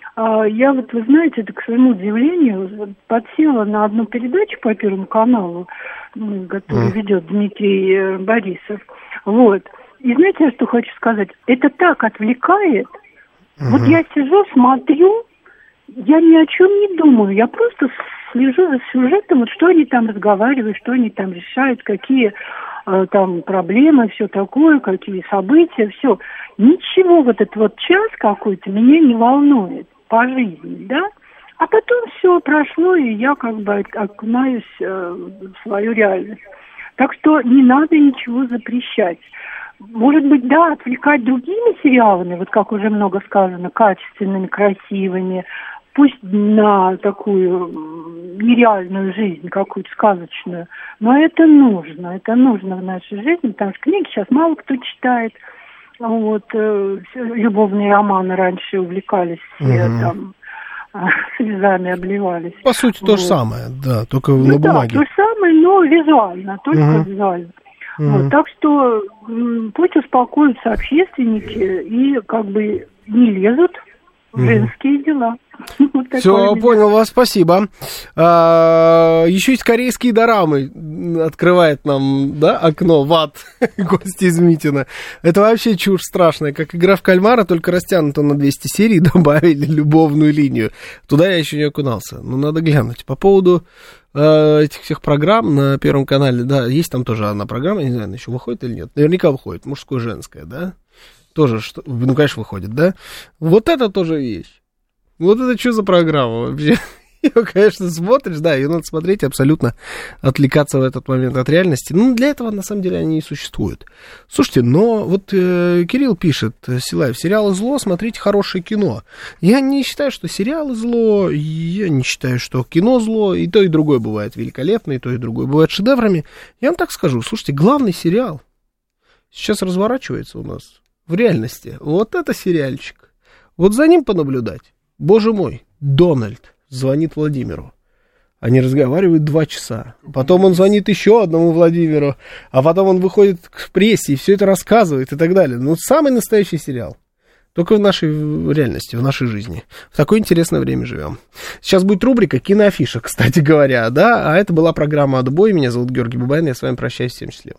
Я вот, вы знаете, это, к своему удивлению, подсела на одну передачу по Первому каналу, которую ведет Дмитрий Борисов. Вот. И знаете, я что хочу сказать? Это так отвлекает. Вот я сижу, смотрю, я ни о чем не думаю. Я просто слежу за сюжетом, вот что они там разговаривают, что они там решают, какие там проблемы, все такое, какие события, все. Ничего вот этот вот час какой-то меня не волнует по жизни, да? А потом все прошло, и я как бы окунаюсь в свою реальность. Так что не надо ничего запрещать. Может быть, да, отвлекать другими сериалами, вот как уже много сказано, качественными, красивыми, пусть на такую нереальную жизнь, какую-то сказочную, но это нужно в нашей жизни, потому что книги сейчас мало кто читает. Вот, любовные романы раньше увлекались все, там, слезами обливались. По сути, то же самое, да, только на бумаге. Да, то же самое, но визуально, только визуально. Вот, так что пусть успокоятся общественники и как бы не лезут в женские дела. Все, понял вас, спасибо. Еще есть корейские дорамы. Открывает нам, да, окно в ад гости из Митина. Это вообще чушь страшная. Как игра в кальмара, только растянута на 200 серий, добавили любовную линию. Туда я еще не окунался. Но надо глянуть. По поводу этих всех программ на Первом канале, да, есть там тоже одна программа, не знаю, она еще выходит или нет. Наверняка выходит, мужское, женское, да? Тоже, ну, конечно, выходит, да? Вот это тоже вещь. Вот это что за программа вообще? Ее, конечно, смотришь, да, ее надо смотреть, абсолютно отвлекаться в этот момент от реальности. Ну, для этого, на самом деле, они и существуют. Слушайте, но вот Кирилл пишет, Силаев, сериалы зло, смотрите хорошее кино. Я не считаю, что сериалы зло, я не считаю, что кино зло, и то, и другое бывает великолепно, и то, и другое бывает шедеврами. Я вам так скажу, слушайте, главный сериал сейчас разворачивается у нас в реальности. Вот это сериальчик. Вот за ним понаблюдать. Боже мой, Дональд звонит Владимиру. Они разговаривают 2 часа. Потом он звонит еще одному Владимиру. А потом он выходит к прессе и все это рассказывает и так далее. Ну, самый настоящий сериал. Только в нашей реальности, в нашей жизни. В такое интересное время живем. Сейчас будет рубрика «Киноафиша», кстати говоря, да? А это была программа «Отбой». Меня зовут Георгий Бабаян. Я с вами прощаюсь. Всем счастливо.